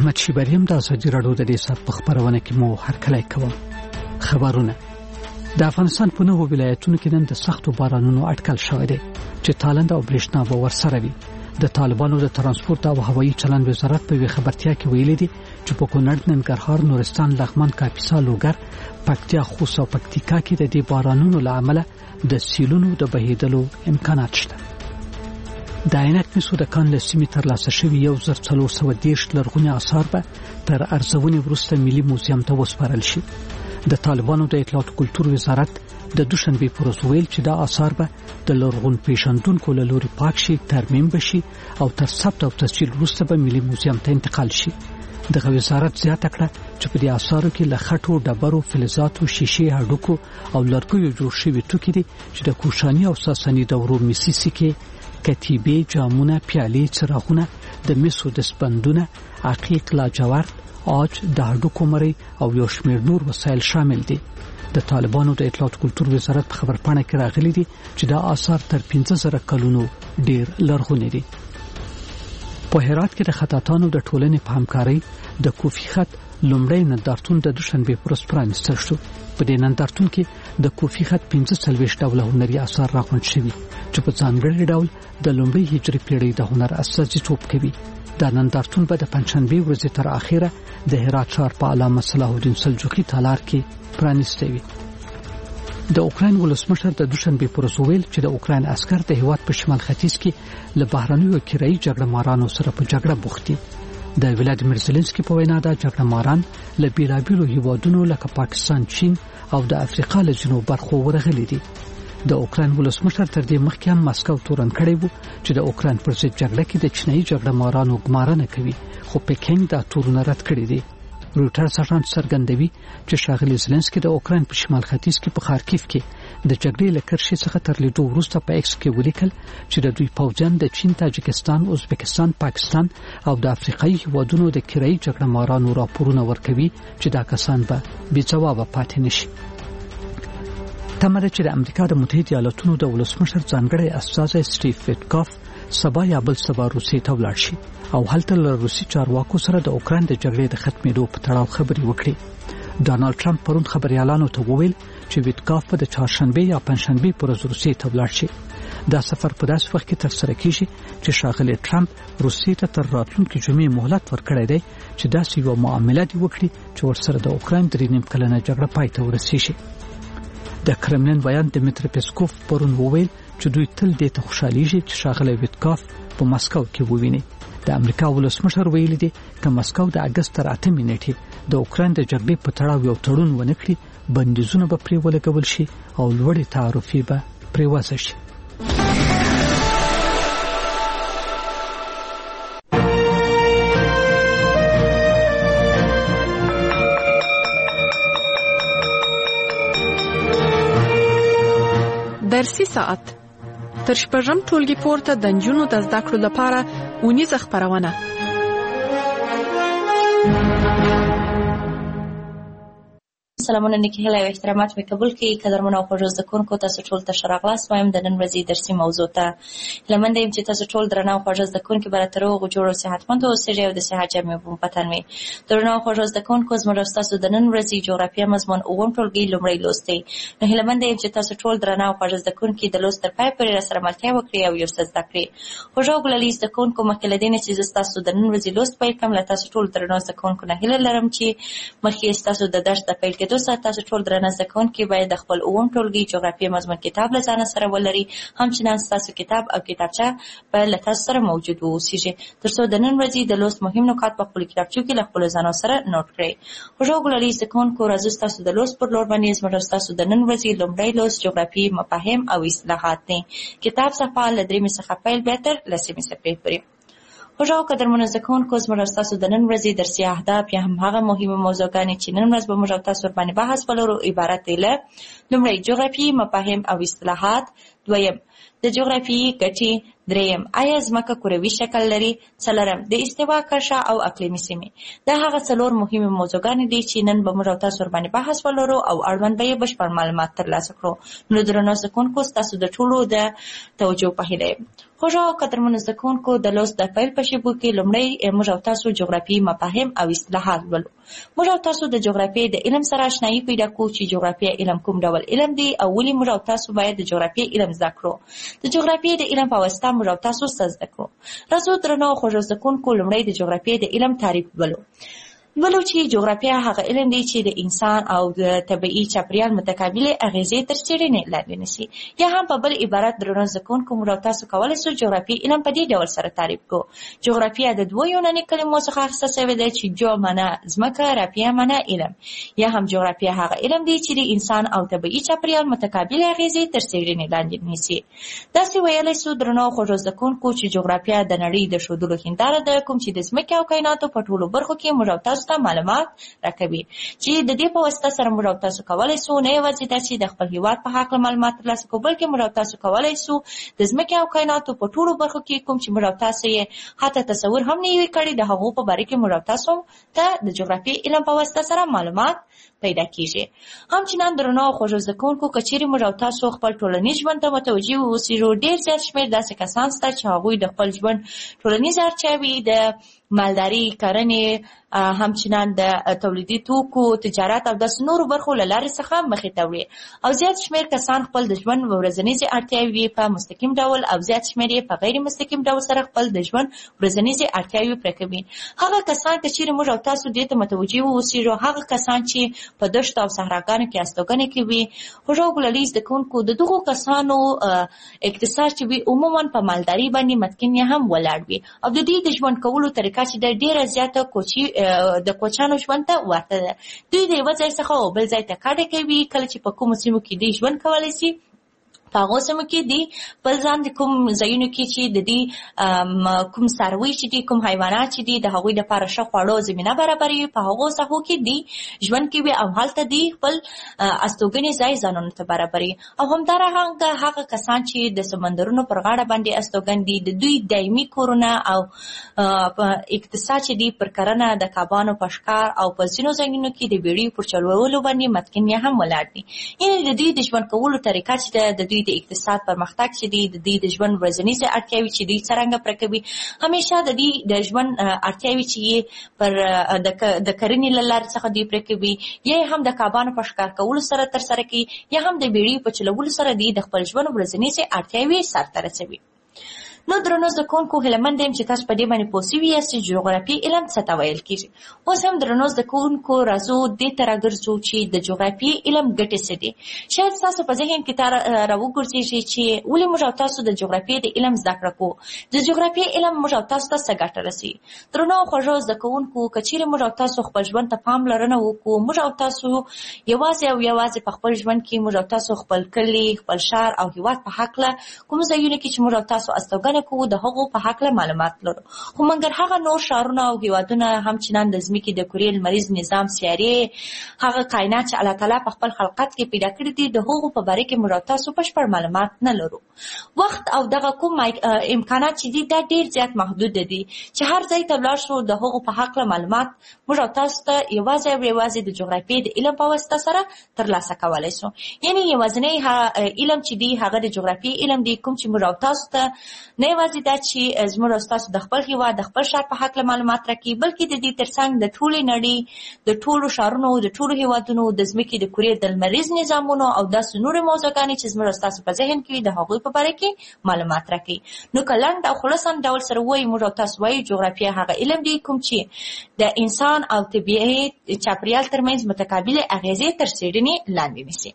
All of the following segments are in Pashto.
محمد شیبریم د ازادي راډیو د دې سات په خبرونه کې مو هرکلی کوم. خبرونه د افغانستان په نوو ولایتونو کې نن د سختو بارانونو اټکل شوی دی چې تالنده او برېښنا به ورسره وي. د طالبانو د ترانسپورت او هوایي چلند وزارت په خبرتیا کې ویلي دي چې په کونړ، ننګرهار، نورستان، لغمان، کاپیسا، لوګر، پکتیا، خوست او پکتیکا کې د دې بارانونو له امله د سیلونو د بهیدلو امکانات شته. د عینک مسو د کان له سیمې ترلاسه شوي 1430 لرغوني آثار به تر ارزونې وروسته ملي موزیم ته وسپارل شي. د طالبانو د اطلاعات او کلتور وزارت د دوشنبه پر ورځ ویل چې دا آثار به د لرغون پیژندونکو له لوري پاک شي، ترمیم بشي او تر ثبت او تسجیل وروسته به ملي موزیم ته انتقال شي. دغه وزارت زیاته کړه چې په دې آثارو کې له خټو، ډبرو، فلزاتو، شیشې، هډوکو او لرګیو جوړ شوي توکي دي چې د کوشاني او ساساني دورو مسي سکې، کتیبې، جامونه، پیالې، څراغونه، د مسو دستبندونه، عقیق، لاجورد، عاج، د هډوکو مرۍ او یو شمېر نور وسایل شامل دي. د طالبانو د اطلاعات او کلتور وزارت په خبرپاڼه کې راغلي دي چې دا آثار تر 15000 کلونو ډیر لرغوني دي. په هرات کې د خطاطانو د ټولنې په همکارۍ د کوفی خط لومړی نندارتون د دوشنبه پر ورځ پرانیستل شو. په دې نندارتون کې د کوفی خط 45 ډوله هنري آثار راغونډ شوي چې په ځانګړي ډول د لومړۍ هجري پیړۍ د هنر استازیتوب کوي. دا نندارتون به د پنځشنبه ورځې تر اخره د هرات ښار په علامه صلاح الدین سلجوقي تالار کې پرانیسته وي. د اوکراین ولسمشر د دوشنبه پر ورځ ویل چې د اوکراین عسكر د هیواد په شمال ختیځ کې له بهرنیو کرایي جګړه مارانو سره په جګړه بوخت دي. د ولادیمیر زيلنسکي په وینا دا جګړه ماران له بیلابیلو هیوادونو لکه پاکستان، چین او د افریقا له جنوب برخو ورغلي دي. د اوکراین ولسمشر تر دې مخکې هم مسکو تورن کړی وو چې د اوکراین پر ضد جګړه کې د چینایي جګړه مارانو ګمارنه کوي، خو پکینګ دا تورونه رد کړی دي. رویټرز اژانس څرګندوي چې ښاغلي زيلنسکي د اوکراین په شمال ختیځ کې په خارکیف کې د جګړې له کرښې څخه تر لیدو وروسته په ایکس کې ولیکل چې د دوی پوځیان د چین، تاجکستان، ازبکستان، پاکستان او د افریقایي هیوادونو د کرایي جګړه مارانو راپورونه ورکوي چې دا کسان به بې ځوابه پاتې نشي. تمه ده چې د امریکا د متحده ایالاتونو د ولسمشر ځانګړی استازی سټیو ویټکاف سبا یا بل سبا روسیې ته ولاړ شي او هلته له روسي چارواکو سره د اوکراین د جګړې د ختمېدو په تړاو خبرې وکړي. ډانلډ ټرمپ پرون خبريالانو ته وویل چې ویټکاف په د چهارشنبه یا پنځشنبه پر ورځ روسیې ته ولاړ شي. دا سفر په داسې وخت کې ترسره کیږي چې ښاغلي ټرمپ روسیې ته تر راتلونکي جمعې مهلت ورکړی دی چې داسې یو معامله دی وکړي چې ورسره د اوکراین 3.5 کلنه جګړه پای ته ورسیږي. د کرملین بیان دمیتری پیسکوف پرون وویل چې دوی تل دې ته خوشاليږي چې ښاغلي ویټکاف په مسکو کې وویني. د امریکا ولسمشر ویلي دی چې مسکو د اگست تر 8 نیټې د اوکراین د جګړې په تړاو یو تړون ونه کړي، بندیزونه به پرې ولګول شي او لوړې تعرفې به پرې وضع شي. درسي ساعت تر شپږم ټولګي پورته د نجونو د زده کړو لپاره اونیزه خپرونه. سلامونه نیکی هیله او احترامات می قبول کړئ. قدرمنو او خوږو زده کوونکو، تاسو ټول ته ښه راغلاست وایم د نن ورځې درسي موضوع ته. هیله مند یم چې تاسو ټول درنه او خوږو زده کوونکي به تر هغو جوړ او صحتمند اوسئ او د صحت جامې په پتن وي. درنه او خوږو زده کوونکو، زموږ تاسو د نن ورځې جغرافیه مضمون اووم ټولګي لومړی لوست دی. نو هیله مند یم چې تاسو ټول درنه او خوږو زده کوونکي د لوست تر پای پورې راسره ملتیا وکړئ او یو څه زده کړئ. خوږو ګلالي زده کوونکو، مخکې له دې نه چې زه تاسو د نن ورځې لوست پیل کړم، له تاسو ټول درنه زده کوونکو نه هیله لرم چې مخکې تاسو د درس د پیل کېدو سره تاسو ټول درنه زده کوونکي باید د خپل اووم ټولګي جغرافیه مضمون کتاب له ځانه سره ولري، همچنان ستاسو کتاب او کتابچه باید له تاسو سره موجود واوسیږي ترڅو د نن ورځې د لوست مهم نکات په خپلو کتابچو کې له خپلو ځانو سره نوټ کړئ. خوږو ګلالي زده کوونکو، راځو ستاسو د لوست پر لور باندې زموږ ستاسو د نن ورځې لومړی لوست جغرافیې مفاهیم او اصطلاحات دی. کتاب صفحه له 3 څخه پیل بیا تر 10 صفحې پورې. خوږو قدرمنو زده کوونکو، زموږ ستاسو د نن ورځې درسي اهداف یا هم هغه مهمه موضوعګانې چې نن ورځ به موږ تاسو باندې بحث ولرو عبارت دی له: لومړی جغرافیې مفاهیم او اصطلاحات، دویم د جغرافیې ګټې، دریم، آیا ځمکه کروي شکل لري؟ څلورم، د استوا کرښه او اقلیمي سیمې. دا هغه څلور مهمې موضوعګانې دي چې نن به موږ او تاسو ورباندې بحث ولرو او اړوند به یې بشپړ معلومات ترلاسه کړو. نو درنو زده کوونکو، ستاسو د ټولو د توجه په هیله یم. خوږو او قدرمنو زده کوونکو، د لوست د پیل په شیبو کې لومړی موږ او تاسو جغرافیایي مفاهیم او اصطلاحات ولولو. موږ او تاسو د جغرافیې د علم سره آشنایي پیدا کوو چې جغرافیه علم کوم ډول علم دی او ولې موږ او تاسو باید د جغرافیې علم زده کړو. د جغرافیې د علم په واسطه موږ او تاسو څه زده کړو. راځو درنو خوږو زده کوونکو، لومړی د جغرافیې د علم تعریف ولولو چې جغرافیه هغه علم دی چې د انسان او د طبیعي چاپیریال متقابلې اغیزې تر څېړنې لاندې نیسي. یا هم په بل عبارت درنو زده کوونکو، موږ او تاسو کولی شو جغرافیې علم په دې ډول سره تعریف کړو. جغرافیه د دوو یوناني کلمو څخه اخیسته شوې ده چې جو معنا ځمکه، رافیه معنا علم. یا هم جغرافیه هغه علم دی چې د انسان او طبیعي چاپیریال متقابلې اغیزې تر څېړنې لاندې نیسي. داسې ویلی شو درنو خوږو زده کوونکو چې جغرافیه د نړۍ د ښودلو هنداره ده، کوم چې د ځمکې او کایناتو په ټولو برخو کې موږ او تاسو معلومات راکوي، چې د دې په واسطه سره موږ او تاسو کولی شو نه یوازې دا چې د خپل هیواد په هکله معلومات ترلاسه کړو، بلکې موږ او تاسو کولی شو د ځمکې او کایناتو په ټولو برخو کې کوم چې موږ او تاسو یې حتی تصور هم نه وي کړی، د هغو په باره کې موږ او تاسو ته د جغرافیې علم په واسطه سره معلومات پیدا کیږي. همچنان درنو خوږو زده کوونکو، که چیرې موږ او تاسو خپل ټولنیز ژوند ته متوجه واوسو، ډېر زیات شمېر داسې کسان شته چې هغوی د خپل ژوند ټولنیزې اړتیاوې د مالداري، کرنې، همچنان د تولیدي توکو، تجارت او داسې نورو برخو له لارې څخه مخې ته وړي، او زیات شمېر کسان خپل د ژوند ورځنیزې اړتیاوې په مستقیم ډول او زیات شمېر یې په غیر مستقیم ډول سره خپل د ژوند ورځنیزې اړتیاوې پوره کوي. هغه کسان که چیرې موږ او تاسو دې ته متوجه واوسو، هغه کسان چې په دښتو او صحراګانو کې استوګنې کوي، خوږو ګلالي زده کوونکو، د دغو کسانو اقتصاد چې وي عموما په مالداري باندې متکن هم ولاړ وي، او د دې د ژوند کولو طریقه چې د ډېره زیاته د کوچیانو ژوند ته ورته ده. دوی د یوه ځای څخه بل ځای ته کډه کوي، کله چې په کومو سیمو کې دوی ژوند کولی شي، په هغو سیمو کې دی بل ځان د کوم ځایونو کې چې د دې کوم څاروي چې دي، کوم حیوانات چې دي، د هغوی لپاره ښه خواړو زمینه برابروي، په هغو ساحو کې دی ژوند کوي او هلته دی خپل استوګنې ځای ځانونو ته برابروي. او همدارنګه هغه کسان چې د سمندرونو پر غاړه باندې استوګن دي، د دوی دایمي کورونه او اقتصاد چې دی پر کرنه، د کبانو په ښکار او په ځینو ځایونو کې د بیړیو پر چلولو باندې متکن هم ولاړ دي. یعنې د دوی د ژوند کولو طریقه چې د دوی د اقتصاد پرمختګ چې دی، د دوی د ژوند ورځنیزې اړتیاوې چې دوی څرنګه پوره کوي، همیشه د دوی د ژوند اړتیاوې چې یې پر د کرنې له لارې څخه دوی پوره کوي، یا هم د کبانو په ښکار کولو سره ترسره کوي، یا هم د بیړیو په چلولو سره دوی د خپل ژوند ورځنیزې اړتیاوې سرته رسوي. نو درنو زده کوونکو، هیله مند یم چې تاسو په دې باندې پوه سوي یاست چې جغرافیې علم څه ته ویل کېږي. اوس هم درنو زده کوونکو، راځو دې ته راګرځو چې د جغرافیې علم ګټې څه دي. شاید ستاسو په ذهن کې راوګرځېږي چې ولې موږ او تاسو د جغرافیې د علم زده کړه کوو، د جغرافیې علم موږ او تاسو ته څه ګټه رسوي. درنو خوږو زده کوونکو، که چیرې موږ او تاسو خپل ژوند ته پاملرنه وکړو، موږ او تاسو یوازې په خپل ژوند کې موږ او تاسو خپل کلي، خپل ښار او هېواد په هکله کوم ځایونه کې چې موږ او تاسو استوګنه کوو، د هغو په هکله معلومات لرو. خو مګر هغه نور ښارونه او هېوادونه، همچنان د ځمکې د کرې لمریز نظام، سیارې، هغه کائنات چې الله تعالی په خپل خلقت کې پیدا کړي دي، د هغو په باره کې موږ او تاسو بشپړ معلومات نه لرو. وخت او دغه کوم امکانات چې دي دا ډېر زیات محدود دي چې هر ځای ته ولاړ شو د هغو په هکله معلومات موږ او تاسو ته یوازې د جغرافیې د علم په واسطه سره ترلاسه کولی شو. یعنې یوازینی علم چې دی هغه د جغرافیې علم دی، کوم چې موږ او تاسو ته نه یوازې دا چې زموږ او ستاسو د خپل هېواد، د خپل ښار په هکله معلومات راکوي، بلکې د دې ترڅنګ د ټولې نړۍ، د ټولو ښارونو، د ټولو هېوادونو، د ځمکې د کرې د لمریز نظامونو او داسې نورې موضوعګانې چې زموږ او ستاسو په ذهن کې وي، د هغوی په باره کې معلومات راکوي. نو که لنډ او خلاصه ډول سره ووایو، موږ او تاسو وایو جغرافیه هغه علم دی کوم چې د انسان او طبیعي چاپیریال ترمنځ متقابلې اغیزې تر څېړنې لاندې نیسي.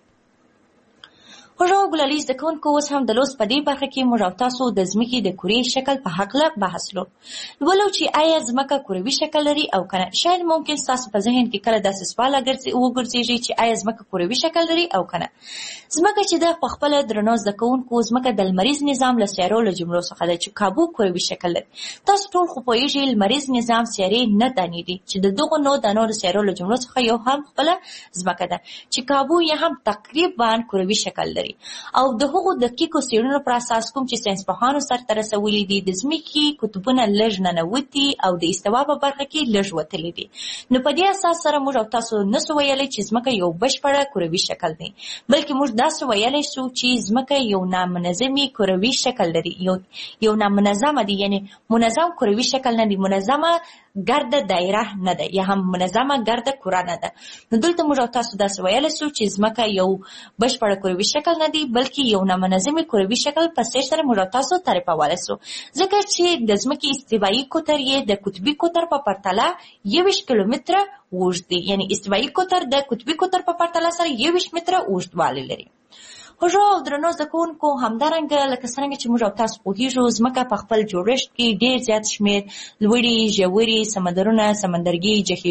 خوږو ګلالي زده کوونکو، اوس هم د لوست په دې برخه کې موږ او تاسو د ځمکې د کرې شکل په هکله بحث لولو چې آیا ځمکه کروي شکل لري او که نه. شاید ممکن ستاسو په ذهن کې کله داسې سوال وګرځېږي چې آیا ځمکه کروي شکل لري او که نه. ځمکه چې ده په خپله درنو زده کوونکو، ځمکه د لمریز نظام له سیارو له جملو څخه ده چې کابو کروي شکل لري. تاسو ټول خو پوهېږئ لمریز نظام سیارې نه دانې دي چې د دغو نو سیارو له جملو څخه یو هم خپله ځمکه ده چې کابو یې هم تقریبا کروي شکل لري. لري او د هغو دقیقو څېړنو پر اساس کوم چې ساینسپوهانو سرته رسولي دي د ځمکې قطبونه لږ ننوتي او د استوا په برخه کې لږ وتلي دي. نو په دې اساس سره موږ او تاسو نسو ویلی چې ځمکه یو بشپړه کروي شکل دی، بلکې موږ داسې ویلی سو چې ځمکه یو نامنظمي کروي شکل لري، یو نامنظمه دی، یعنی منظم کروي شکل نه دی، منظمه ګرده دایره نه ده یا هم منظمه ګرده کره نه ده. نو دلته موږ او تاسو داسې ویلی سو چې ځمکه یو بشپړه کروي شکل نه دی بلکې یو نامنظمي کروي شکل په څېر سره موږ او تاسو تعریفولی سو، ځکه چې د ځمکې استوایي قطر یې د قطبي قطر په پرتله 21 کیلومتره اوږد دی، یعنی استوایي قطر د قطبي قطر په پرتله سره 21 متره اوږدوالی لري. خوږو او درنو زده کوونکو، همدارنګه لکه څرنګه چې موږ او تاسو پوهېږو ځمکه په خپل جوړښت کې ډېر زیات شمېر لوړې، ژورې سمندرونه، سمندرګي،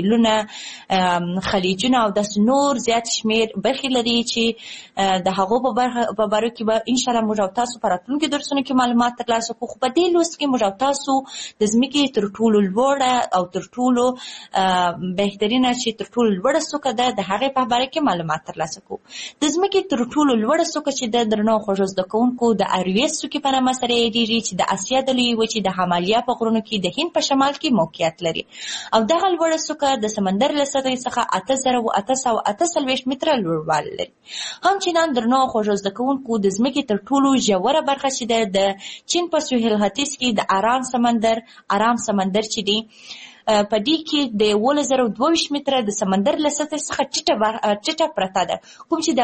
جهیلونه، خلیجونه او داسې نور زیات شمېر برخې لري چې د هغو په باره کې به انشاءالله موږ او تاسو په راتلونکي درسونو کې معلومات ترلاسه کړو. خو په دې لوست کې موږ او تاسو د ځمکې تر ټولو لوړه او تر ټولو بهترینه چې تر ټولو لوړه څوکه ده د هغې په باره کې معلومات ترلاسه کړو. د ځمکې تر ټولو لوړه څوکه چې د درنو خوږو زده کوونکو د ارویس څوکې په نامه سره یادېږي چې د اسیا د لویې وچې د همالیا په غرونو کې د هند په شمال کې موقعیت لري او دغه لوړه څوکه د سمندر له سطحې څخه 8848 متره لوړوالی لري. همچنان درنو خوږو زده کوونکو د ځمکې تر ټولو ژوره برخه چې ده د چین په سویل ختیځ کې د ارام سمندر چې دی په دې کې د 1122 متره د سمندر له سطحې څخه ټیټه پرته ده، کوم چې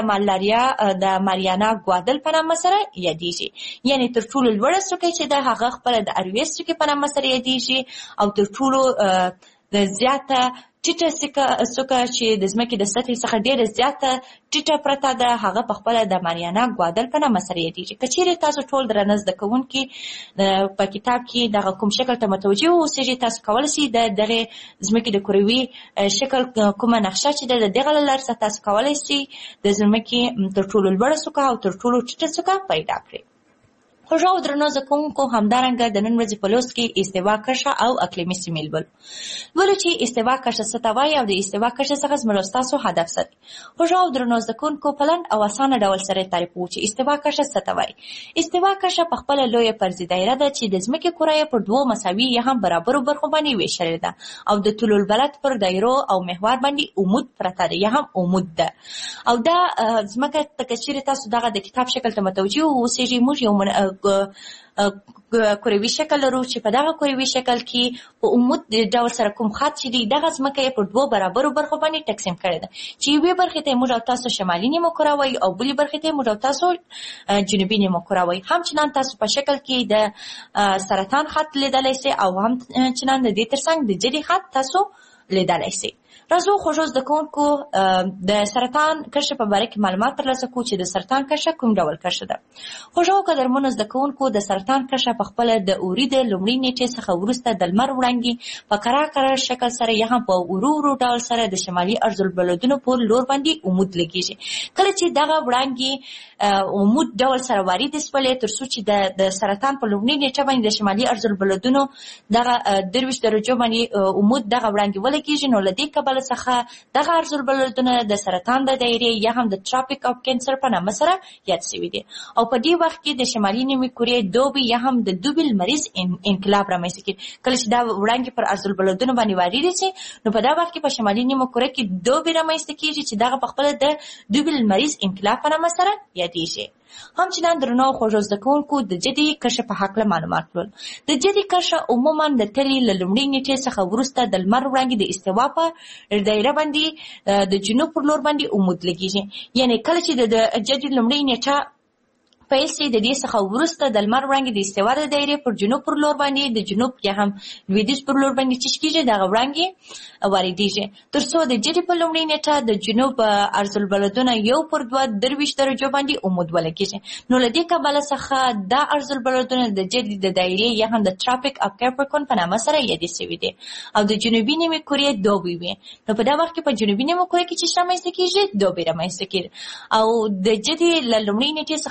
د ماریانا ګوادل په نامه سره یادېږي. یعنی تر ټولو لوړه څوکه چې ده هغه خپله د ارویس څوکې په نامه سره یادېږي او تر ټولو د زیاته ټیټه څوکه چې د ځمکې د سطحې څخه ډېره زیاته ټیټه پرته ده هغه په خپله د ماریانا ګوادل په نامه سره یادېږي. که چیرې تاسو ټول درنه زده کوونکي په کتاب کې دغه کوم شکل ته متوجه واوسېږئ، تاسو کولی شئ د دغې ځمکې د کروي شکل کومه نقشه چې ده د دغه له لارې څخه تاسو کولی شئ د ځمکې تر ټولو لوړه څوکه او تر ټولو ټیټه څوکه پیدا کړئ. خوږو او درنو زده کوونکو، همدارنګه د نن ورځې په لوست کې استوا کرښه او اقلیمي سیمې لولو چې استوا کرښه څه ته وایي او د استوا کرښې څخه زموږ ستاسو هدف څه دی. خوږو او درنو زده کوونکو، په لنډ او اسانه ډول سره تعریفوو چې استوا کرښه څه ته وایي. استوا کرښه په خپله لویه فرضي دایره ده چې د ځمکې کره یې پر دوو مساوي یا هم برابرو برخو باندې ویشلې ده او د طول البلد پر دایرو او محور باندې عمود پرته ده یا هم عمود ده. او دا ځمکه که چیرې تاسو دغه د کتاب شکل ته متوجه واوسېږئ، موږ یو کروي شکل لرو چې په دغه کروي شکل کې په عمود ډول سره کوم خط چې دی دغه ځمکه یې پر دوو برابرو برخو باندې تقسیم کړې ده چې یوې برخې ته موږ او تاسو شمالي نیمه کره وایي او بلې برخې ته موږ او تاسو جنوبي نیمه کره وایي. همچنان تاسو په شکل کې د سرطان خط لیدلی سئ او همچنان د دې ترڅنګ د جدي خط تاسو لیدلی سئ. راځو خوږو زده کوونکو د سرطان کرښې په باره کې معلومات ترلاسه کړو چې د سرطان کرښه کوم ډول کرښه ده. خوږو قدرمنو زده کوونکو، د سرطان کرښه په خپله د اوري د لومړۍ نیټې څخه وروسته د لمر وړانګې په کرار شکل سره یا هم په ورو ډول سره د شمالي عرضالبلدونو پر لور باندې عمود لګېږي. کله چې دغه وړانګې عمود ډول سره وارد شولې تر څو چې د سرطان په لومړۍ نیټه باندې د شمالي عرضالبلدونو دغه 23 درجو باندې عمود دغه وړانګې ولګېږي، نو له دې کبله څخه دغه عرضالبلدونه د سرطان د دایرې یا هم د ټراپیک اف کینسر په نامه سره یاد شوي دي. او په دې وخت کې د شمالي نیمې کورې دوبي یا هم د دوبي لمریز انقلاب رامنځته کېږي. کله چې دا وړانګې پر عرضالبلدونو باندې وارد شي نو په دا وخت کې په شمالي نیمه کوره کې دوبي رامنځته کېږي چې دغه په خپله د دوبي لمریز انقلاب په نامه سره یادېږي. همچنان درنو خوږو زده کوونکو، د جدي کرښې په هکله معلومات لولو. د جدي کرښه عموما د تلې له لومړۍ نیټې څخه وروسته د لمر وړانګې د استوا په دایره باندې د جنوب پر لور باندې عمود لګېږي. یعنی کله چې د جدي لومړۍ نیټه پیل شي د دې څخه وروسته د لمر وړانګې د استوا د دایرې پر جنوب پر لور باندې د جنوب یا هم لویدیځ پر لور باندې چش کېږي، دغه وړانګې واردېږي تر څو د جدي په لومړۍ نیټه د جنوب عرضالبلدونه 1/2 درجو باندې عمود ولګېږي. نو له دې کبله څخه دا عرضالبلدونه د جدي د دایرې یا هم د ټراپیک اف کیپریکون په نامه سره یادې شوي دي او د جنوبي نیمې کورې دوبي وي. نو په دا وخت کې په جنوبي نیمه کورې کې چې رامنځته کېږي دوبي رامنځته کېږي او د جدي له لومړۍ نیټې څخه وروسته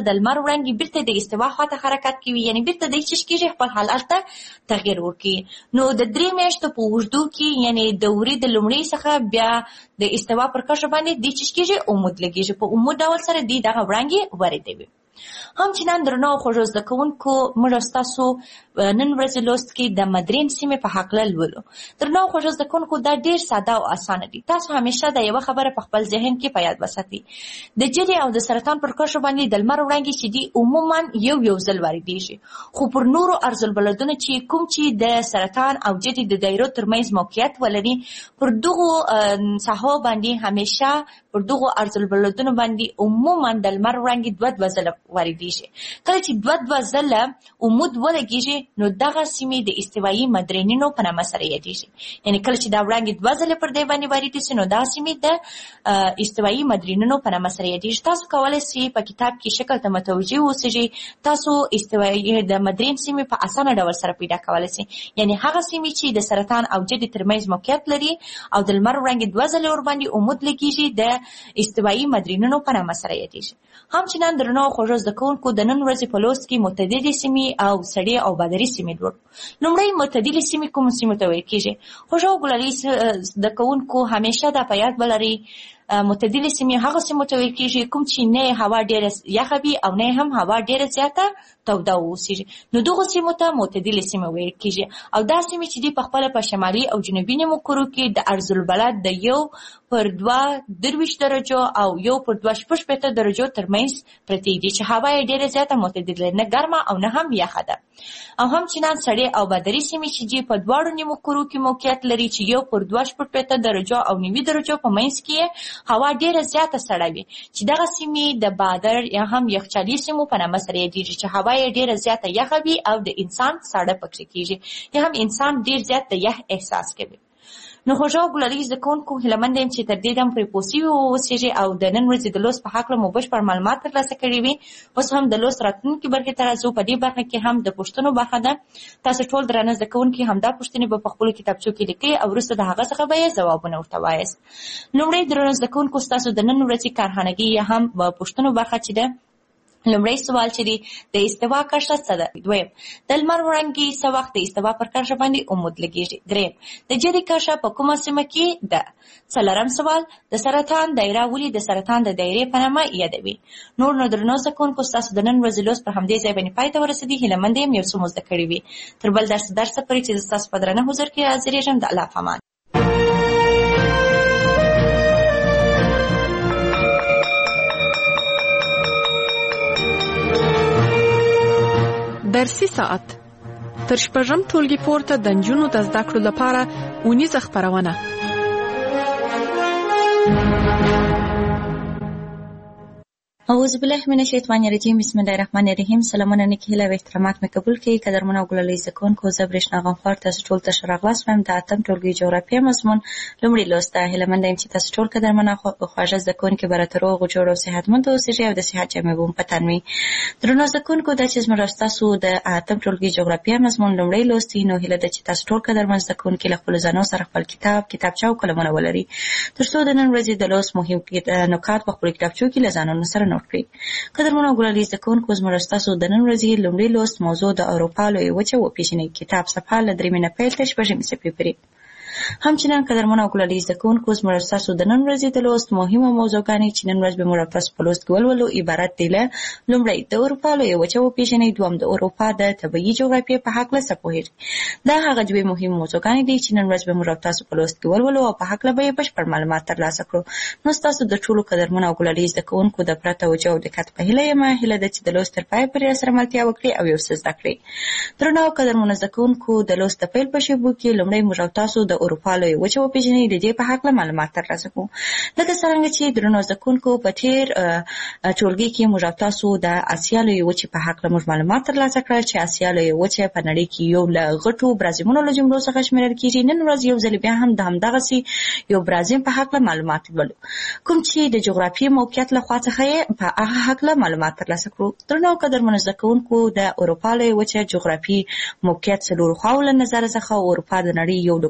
د لمر وړانګې بیرته د استوا خواته حرکت کوي، یعنی بیرته د چش کېږي خپل حالت ته تغیر ورکړي. نو د 3 میاشتو په اوږدو کې یعنی د ورې د لومړۍ څخه بیا د استوا پر کرښه باندې د چش کېږي عمود لګېږي، په عمود ډول سره دی دغه وړانګې واردوي. همچنان درنو او خوږو زده کوونکو، موږ ستاسو نن ورځې لوست کې د مدرین سیمې په هکله لولو. درنو او خوږو زده کوونکو، دا ډېر ساده او اسانه دي. تاسو همیشه د یوه خبره په خپل ذهن کې په یاد وساتئ. د جدي او د سرطان پر کرښو باندې د لمر وړانګې چې دي عموما یو ځل واردېږي، خو پر نورو ارزالبلدونو چې کوم چې د سرطان او جدي د دایرو ترمنځ موقعیت ولري، پر دغو ساحو باندې همیشه پر دغو ارزالبلدونو باندې عموما د لمر وړانګې دوه ځله واردېږي. کله چې دوه ځله عمود ولګېږي نو دغه سیمې د استوایي مدرینینو په نامه سره یادېږي. یعنی کله چې دا وړانګې 2 ځله پر دې باندې وارد شي نو دا سیمې د استوایي مدرینینو په نامه سره یادېږي. تاسو کولی شئ په کتاب کې شکل ته متوجه اوسئ. تاسو استوایي د مدرین سیمې په اسانه ډول سره پیدا کولی شئ. یعنی هغه سیمې چې د سرطان او جدي ترمنځ موقعیت لري او د لمر وړانګې 2 ځله ورباندې عمود لګېږي د استوایي مدرینینو په نامه سره یادېږي. همچنان درنو او خوږو زده کوونکو، د نن ورځې په لوست کې معتدلې سیمې او سړې او بادري سیمې لولو. لومړی معتدلې سیمې کومو سیمو ته ویل کېږي؟ خوږو او ګلالي زده کوونکو همیشه دا په یاد ولرئ، معتدلې سیمې هغه سیمو ته ویل کېږي کوم چې نه هوا ډېره یخه وي او نه هم هوا ډېره زیاته توده واوسېږي. نو دغو سیمو ته معتدلې سیمې ویل کېږي. او دا سیمې چې دي په خپله په شمالي او جنوبي نیمو کرو کې د عرضالبلد د 1/2 درجو او 1/2 درجو ترمنځ پرتې دي، چې هوا یې ډېره زیاته معتدله، نه ګرمه او نه هم یخه ده. او همچنان سړې او بادري سیمې چې دي په دواړو نیمو کرو کې موقعیت لري، چې 1/2 درجو او 90 درجو په منځ کې هوا ډېره زیاته سړه وي، چې دغه سیمې د بادر یا هم یخچالي سیمو په نامه سره یادېږي، چې هوا یې ډېره زیاته یخه وي او د انسان ساړه پکې کېږي، یا هم انسان ډېر زیات د یخ احساس کوي. نو خوږو او ګلالي زده کوونکو، هیله مند یم چې تر دې دم پرې پوه سوي واوسېږئ او د نن ورځې د لوست په هکله مو بشپړ معلومات ترلاسه کړي وي. اوس هم د لوست راتلونکي برخې ته راځو. په دې برخه کې هم د پوښتنو برخه ده. تاسو ټول درانه زده کوونکي همدا پوښتنې به په خپلو کتابچو کې لیکئ او وروسته د هغه څخه به یې ځوابونه ورته وایاست. لومړی درانه زده کوونکو، ستاسو د نن ورځې کارخانګي یا هم پوښتنو برخه چې ده، لومړی سوال چې دی د استوا کرښه څه ده؟ دویم، د لمر وړانګې څه وخت د استوا پر کرښه باندې عمود لګېږي؟ دریم، د جدي کرښه په کومه سیمه کې ده؟ څلورم سوال، د سرطان دایره ولې د سرطان د دایرې په نامه یادوي؟ نور نو درنو زده کوونکو، ستاسو د نن ورځې لوست پر همدې ځای باندې پای ته ورسېدي. هیله مند یم یو څه مو زده کړي وي. تر بل درسه پورې چې زه ستاسو په درانه حضور کې حاضرېږم، د الله په امان. درسي ساعت تر 6 ټولګي پورته د نجونو د زده کړو لپاره اونیزه خپرونه. اعوذ بالله من الشیطان الرجیم، بسم الله الرحمن الرحیم. سلامونه نیکې هیله او احترامات مې قبول کړئ. قدرمنو او ګلالي زده کوونکو، زه برېښنا غمخوار تاسو ټول ته ښه راغلاست وایم. د 8م ټولګي جغرافیه مضمون لومړی لوست ده. هیله مند یم چې تاسو ټول قدرمنه خواږه زده کوونکي به راته روغ جوړ او صحتمند اوسئ او د صحت جامې به مو په تن وي. درنو زده کوونکو، دا چې زموږ ستاسو د 8م ټولګي جغرافیه مضمون لومړی لوست دی، نو هیله ده چې تاسو ټول قدرمن زده کوونکي له خپلو ځانو سره خپل کتابچه او قلمونه ولري، تر څو د نن ورځې د لوست مهم نکات په خپلو کتابچو کې له ځانونو سره نوټ کړئ. قدرمنو او ګلالي زده کوونکو، زموږ ستاسو د نن ورځې لومړی لوست موضوع د اروپا لویه وچه وپېژنئ. کتاب صفحه له 3 نه پیل تر 6 صفحې پورې. همچنان قدرمنو او ګلالي زده کوونکو، زموږ ستاسو د نن ورځې د لوست مهمه موضوعګانې چې نن ورځ به موږ تاسو په لوست کې ولولو عبارت دي له: لومړی، د اروپا لویه وچه وپېژنئ. دوم، د اروپا د طبیعي جغرافیې په هکله څه پوهېږئ. دا هغه دوې مهمې موضوعګانې دي چې نن ورځ به موږ تاسو په لوست کې ولولو او په هکله به یې بشپړ معلومات ترلاسه کړو. نو ستاسو د ټولو قدرمنو او ګلالي زده کوونکو د پوره توجه او دقت په هیله یم. هیله ده چې د لوست تر پایه پورې راسره ملتیا وکړئ او یو څه زده کړئ. درنو او قدرمنو زده کوونکو، د لوست د پیل په شیبو کې لومړی موږ تاسو د اروپا لویه وچه وپېژنئ د دې په هکله معلومات ترلاسه کړو. لکه څرنګه چې درنو زده کوونکو، په تېر ټولګي کې موږ تاسو د اسیا لویې وچې په هکله موږ معلومات ترلاسه کړل چې اسیا لویې وچه په نړۍ کې یو له غټو برازیمونو له جملو څخه شمېرل کېږي. نن ورځ یو ځل بیا هم د همدغسې یو برازیم په هکله معلومات لولو، کوم چې د جغرافیې موقعیت له خوا څخه یې په هغه هکله معلومات ترلاسه کړو. درنو او قدرمنو زده کوونکو، د اروپا لویې وچه جغرافیې موقعیت څلورو خواو له نظره څخه اروپا د نړۍ یو له کوچنیو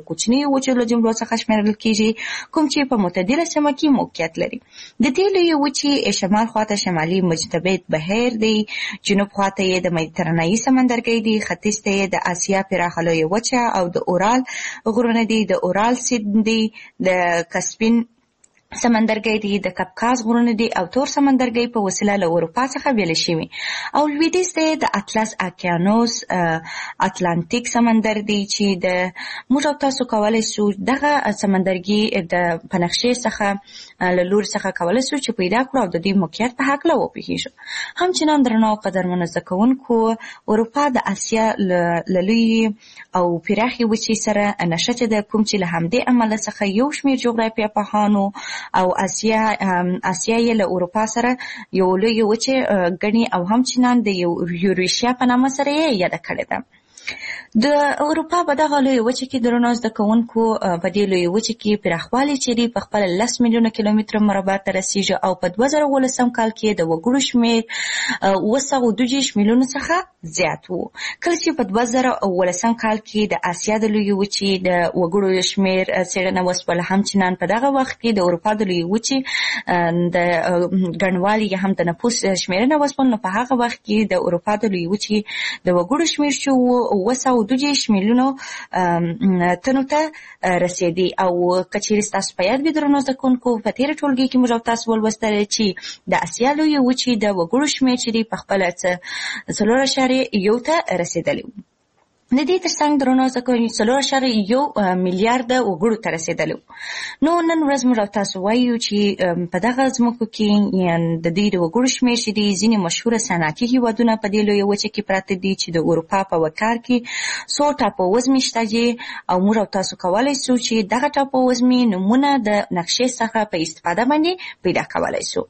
لویو وچو له جملو څخه شمیرل کیږي کوم چې په معتدله سیمه کې موقعیت لري. د دې لویې وچې شمال خواته شمالي مجتبی بحیر دی، جنوب خواته یې د مدیترانه‌ای سمندرګي دی، ختیځ ته یې د آسیا پراخه لویه وچه او د اورال غرونه دي، د اورال سیند دی، د کسپین سمندرګي دی، د کپکاز غرونه دي او تور سمندرګي په وسیله له اروپا څخه بیل شوی. او لویدیځ ته د اطلس اقیانوس اتلانتیک سمندر دی چې د موږ او تاسو کولای شو دغه سمندرګي د پنښې څخه له لوري څخه کولای شو چې پیدا کړو او د دې موقعیت په حق له وپوهیږو. همچنان درنو قدرمنو زده کوونکو، اروپا د آسیا له لویې او پراخې وچې سره نښته ده، کوم چې له همدې امله څخه یو شمېر جغرافیه پوهانو او آسیا یې له اروپا سره یو لوی وچه ګڼي او همچنان د یوریشیا په نامه سره یې یاده کړې ده. د اروپا په دغه لوی وچه کې درنو زده کوونکو په دې لوی وچه کې پراخوالی چې دی په خپل 10 میلیونه کیلومتر مربع ته رسیږي او په 2018 کال کې د وګړو شمېر 222 میلیونه څخه زیات وو. کله چې په 2018 کال کې د آسیا د لوی وچې د وګړو شمېر څېړنه وسوله، همچنان په دغه وخت کې د اروپا د لوی وچې د ګڼوالي هم د نفوس شمېرنه وسوله، نو په هغه وخت کې د اروپا د لوی وچې د وګړو شمېر چې 222 میلیونو تنو ته رسیدي. او کچېرې ستاسو په یاد وي درنو زده کوونکو، په تېره ټولګي کې موږ تاسو ولوستل چې د آسیا لویې وچې د وګړو شمېر چې دی په خپله 4.1 ته رسېدلی و. د دې ترڅنګ درنو زده کوونکو 4.1 میلیارډ وګړو ته رسېدلی و. نو نن ورځ موږ تاسو وایو چې په دغه ځمکو کې د دې د وګړو شمېر چې دی ځینې مشهوره صنعتي هېوادونه په دې لویه وچه کې پراته دي چې د اروپا په وکار کې 100 ټاپووزمې شته دي او موږ تاسو کولی شو چې دغه ټاپووزمې نومونه د نقشې څخه په استفاده باندې پیدا کولی شو.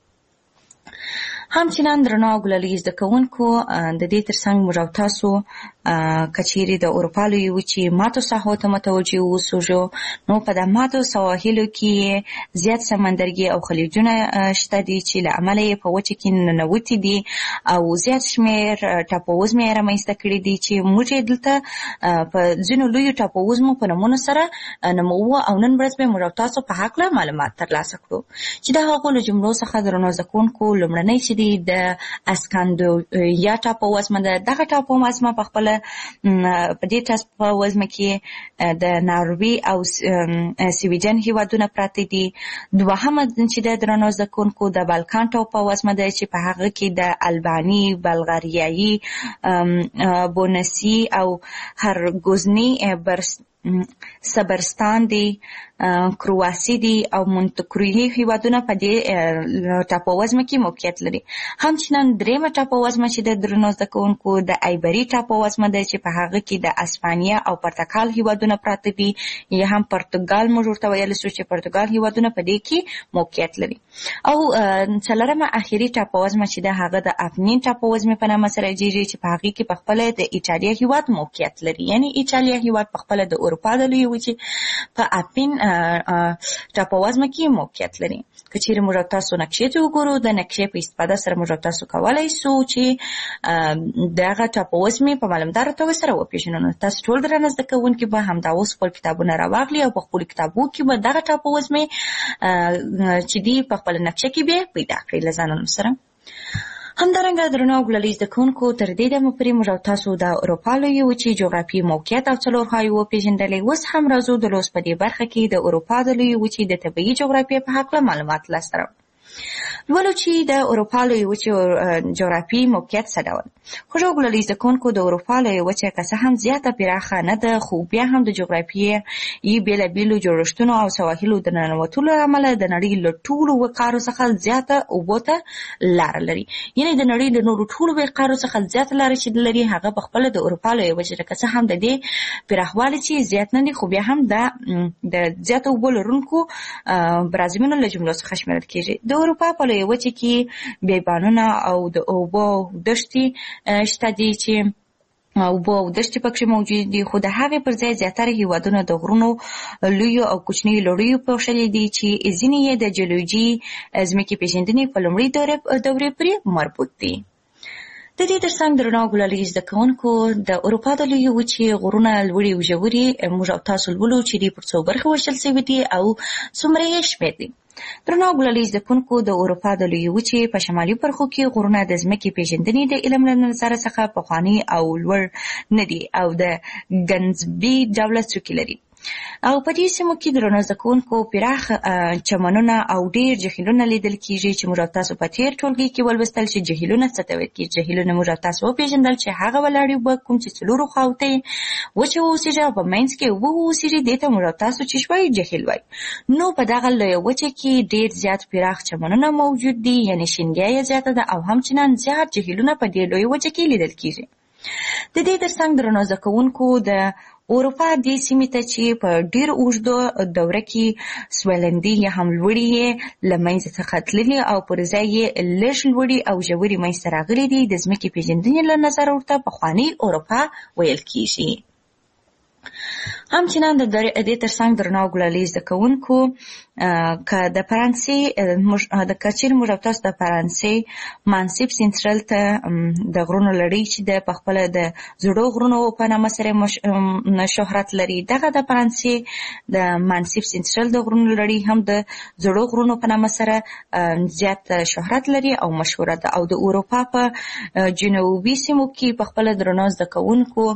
همچنان درنو ګلالي زده کوونکو، د دې ترڅنګ موږ تاسو کچېرې د اروپا لویې وچې ماتو ساحو ته متوجه اوسو، نو په د ماتو سواحلو کې زیات سمندرګي او خلیجونه شته دي چې له امله یې په وچه کې ننوتي دي او زیات شمېر ټاپووزمې یې رامنځته کړي دي چې موږ یې دلته په ځینو لویو ټاپووزمو په نومونو سره نوموو او نن ورځ به موږ تاسو په هکله معلومات ترلاسه کړو چې د هغو له جملو څخه درنو زده کوونکو لومړنی چې دی د اسکاندویا ټاپووزمه ده. دغه ټاپووزمه په خپله په دې ټاپووزمه کې د ناروې او سویډن هېوادونه پراته دي. دوهمه چې د درنو زده کوونکو د بالکان ټاپووزمه ده چې په هغه کې د الباني، بلغاریایي، بونسي او هرګوزني صبرستان دی، کرواسی دی او مونتکرویي هېوادونه په دې ټاپووزمه کې موقعیت لري. همچنان درېیمه ټاپووزمه چې د درنو زده کوونکو د ایبري ټاپووزمه ده چې په هغه کې د اسپانیا او پرتګال هېوادونه پراته دي، یا هم پرتګال موږ ورته ویلی شو چې پرتګال هېوادونه په دې کې موقعیت لري. او څلورمه اخري ټاپووزمه چې ده هغه د افنین ټاپووزمې په نامه سره یادېږي چې په هغې کې په خپله د ایټالیا هېواد موقعیت لري، یعنې ایټالیا هېواد په خپله د اروپا د لویې وچې په اپین ټاپووزمه کې موقعیت لري. که چیرې موږ تاسو نقشې ته وګورو، د نقشې په استفاده سره موږ تاسو کولی شو چې دغه ټاپووزمې په معلومداره توګه سره وپېژنو. نو تاسو ټول درنه زده کوونکي به همدا اوس خپل کتابونه راواخلي او په خپلو کتابو کې به دغه ټاپووزمې چې دي په خپله نقشه کې به پیدا کړئ له ځانونو سره. همدارنګه درنو ګلالي زده کوونکو، تر دې دمه پورې موږ تاسو د اروپا لویې وچې جغرافیې موقعیت او څلورخوایي وپېژندلې. اوس هم راځو د لوست په دې برخه کې د اروپا د لویې وچې د طبیعي جغرافیې په هکله معلومات لاسته راوړو. لولو چې د اروپا لویې وچې جغرافیې موقعیت څه ډول. خوږو ګلالي زده کوونکو، د اروپا لویې وچه که څه هم زیاته پراخه نه ده، خو بیا هم د جغرافیې بېلابېلو جوړښتونو او سواحلو د ننوتلو له امله د نړۍ له ټولو وقارو څخه زیاته اوبو ته لاره لري. یعنې د نړۍ د نورو ټولو وقارو څخه زیاته لاره چې لري هغه په خپله د اروپا لویې وچې ده. که څه هم د دې پراخوالی چې زیات نه دي، خو بیا هم د زیاتو اوبو لرونکو برازیلونو له جملو څخه شمېرل کېږي. د اروپا په لویې وچې کې بیابانونه او د اوبو دښتې شته دي چې اوبه او دښتې پکې موجود دي، خو د هغې پر ځای زیاتره هېوادونه د غرونو لویو او کوچنیو لړیو پوښلي دي چې ځینې یې د جیولوجي ځمکې پېژندنې په لومړۍ دورې پورې مربوط دي. د دې ترڅنګ درنو ګلالي زده کوونکو د اروپا د لویې وچې غرونه لوړې او ژورې موږ او تاسو لولو چې دې پر څو برخې ویشل شوي دي او څومره یې شمېر دي. درنو ګلالي زده کوونکو د اروپا د لویې وچې په شمالي برخو کې غرونه د ځمکې پیژندنې د علم له نظره څخه پخواني او لوړ نه دي او د ګنزبي ډوله څوکې لري. او په دې سیمو کې درنو زده کوونکو پراخ چمنونه او ډېر جهیلونه لیدل کېږي چې موږ تاسو په تیر ټولګي کې ولوستل چې جهیلونه څه ته ویل کېږي. جهیلونه موږ تاسو وپېژندل چې هغه ولاړې اوبه کوم چې څلورو خواوو ته وچه واوسېږي او په منځ کې اوبه واوسېږي دې ته موږ تاسو چې وایي جهیل وایي. نو په دغه لویه وچه کې ډېر زیات پراخ چمنونه موجود دي، یعنې شینګیا یې زیاته ده او همچنان زیات جهیلونه په دې لویه وچه کې لیدل کېږي. د دې ترڅنګ درنو زده کوونکو د اروپا دې سیمې ته چې په ډېر اوږده دوره کې سویلندي یا هم لوړې یې له منځه څخه تللي او پر ځای یې لږ لوړې او ژورې منځته راغلي دي، د ځمکې پیژندنې له نظره ورته پخوانۍ اروپا ویل کېږي. همچنان د دې ترڅنګ درنو ګلالي زده کوونکو که د فرانسې د کچیر موږ تاسو د فرانسې مانسیپ سنټرل ته د غرونو لړۍ چې د پخپله د زړو غرونو په نامه سره شهرت لري، دغه د فرانسې د مانسیپ سنټرل د غرونو لړۍ هم د زړو غرونو په نامه سره زیات شهرت لري او مشهوره ده. او د اروپا په جنوبي سیمو کې پخپله درنو زده کوونکو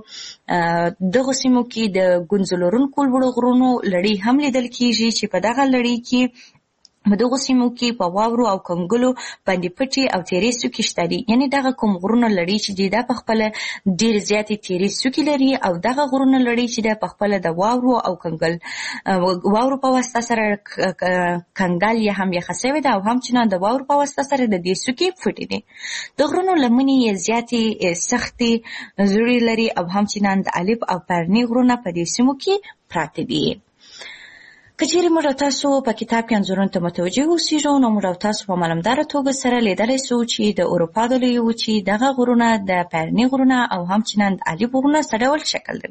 دغه سیمو کې د ګونځ لرونکو لوړو غرونو لړۍ هم لیدل کېږي چې په دغه لړۍ کې په دغو سیمو کې په واورو او کنګلو باندې پټې او تیرې څوکې شته دي. یعنې دغه کوم غرونه لړۍ چې دي دا پخپله ډېر زیاتې تیرې څوکې لري او دغه غرونه لړۍ چې ده پخپله د واورو او واورو په واسطه سره کنګل یا هم یخه شوې ده او همچنان د واورو په واسطه سره د دې څوکې پټې دي. د غرونو لمنې یې زیاتې سختې زړې لري او همچنان د الپ او پرني غرونه په دې سیمو کې پراته دي. که چیرې موږ تاسو په کتاب کې انځورونو ته متوجه اوسېږو نو موږ تاسو په معلومداره توګه سره لیدلی سو چې د اروپا د لویې وچې دغه غرونه د پرني غرونه او همچنان د الپ غرونه څه ډول شکل لري.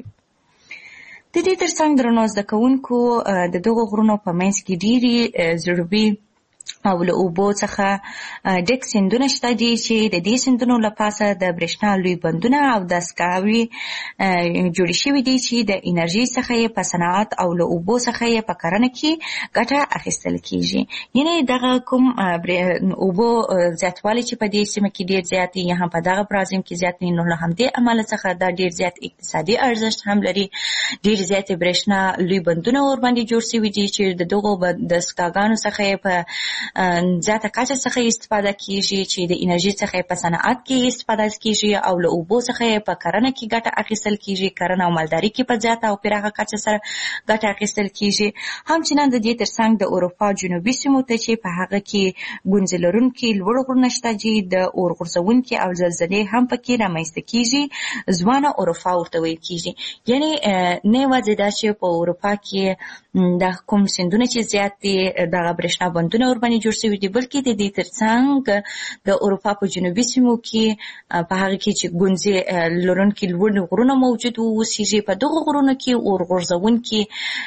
د دې ترڅنګ درنو زده کوونکو د دغو غرونو په منځ کې ډېرې زړوبې او له اوبو څخه ډک سیندونه شته دي چې د دې سیندونو له پاسه د برېښنا لوی بندونه او دستګاوې جوړې شوي دي چې د انرژۍ څخه یې په صنعت او له اوبو څخه یې په کرنه کې ګټه اخیستل کېږي. یعنې دغه کوم اوبو زیاتوالی چې په دې سیمه کې ډېر زیات دي یا هم په دغه برازیم کې زیات دي، نو له همدې امله څخه دا ډېر زیات اقتصادي ارزښت هم لري. ډېر زیاتې برېښنا لوی بندونه ورباندې جوړ شوي دي چې د دغو دستګاګانو څخه یې په زیاته کچه څخه استفاده کیږي چې د انرژي څخه په صنعت کې استفاده کیږي او له اوبو څخه په کرنه کې ګټه اخیستل کیږي. کرنه او مالداري کې په زیاته او پراخه کچه سره ګټه اخیستل کیږي. همچنان د دې ترڅنګ د اروپا جنوبي سیمو ته چې په هغه کې ګونځ لرونکي لوړ غرونه شته چې د اور غورځونکي او زلزلې هم پکې رامنځته کیږي، ځوانه اروپا ورته ویل کیږي. یعنې نه یوازې دا چې په اروپا کې د کوم سیندونه چې زیات دي دغه برېښنا بندونه ورباندې جوړ شوي دي، بلکې د دې ترڅنګ د اروپا په جنوبي سیمو کې په هغه کې چې ګونځې لرونکي لوړ غرونه موجود اوسېږي، په دغو غرونو کې اور غورځونکي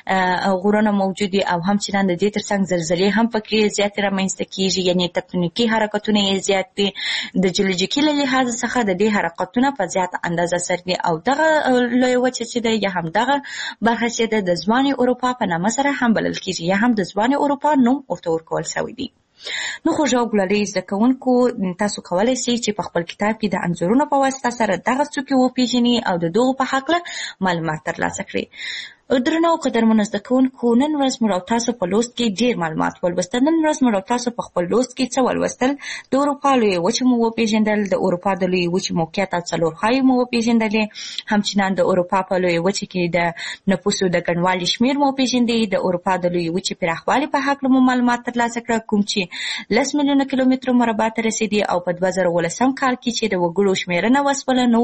غرونه موجود دي او همچنان د دې ترڅنګ زلزلې هم پکې زیاتې رامنځته کېږي. یعنې تکتونیکي حرکتونه یې زیات دي. د جیولوژیکي له لحاظه څخه د دې حرکتونه په زیاته اندازه سره دي او دغه لویه وچه چې ده یا هم دغه برخه چې ده د ځوانې اروپا په نامه سره هم بلل کېږي یا هم د ځوانې اروپا نوم ورته ورکول شوی دی. نو خوږو ګلالۍ زده کوونکو تاسو کولی شئ چې په خپل کتاب کې د انځورونو په واسطه سره دغه څوکې وپېژنئ او د دغو په هکله معلومات ترلاسه کړئ. درنو قدرمنو زده کوونکو، نن ورځ موږ او تاسو په لوست کې ډېر معلومات ولوستل. نن ورځ موږ او تاسو په خپل لوست کې څه ولوستل؟ د اروپا لویې وچې مو وپېژندل، د اروپا د لویې وچې موقعیت او څلورخواوې مو وپېژندلې، همچنان د اروپا په لویې وچې کې د نفوسو د ګڼوالي شمېر مو وپېژندې، د اروپا د لویې وچې پراخوالي په هکله مو معلومات ترلاسه کړه، کوم چې 10 میلیونه کیلومتره مربع ته رسېدي او په 2018 کال کې چې د وګړو شمېرنه وسوله نو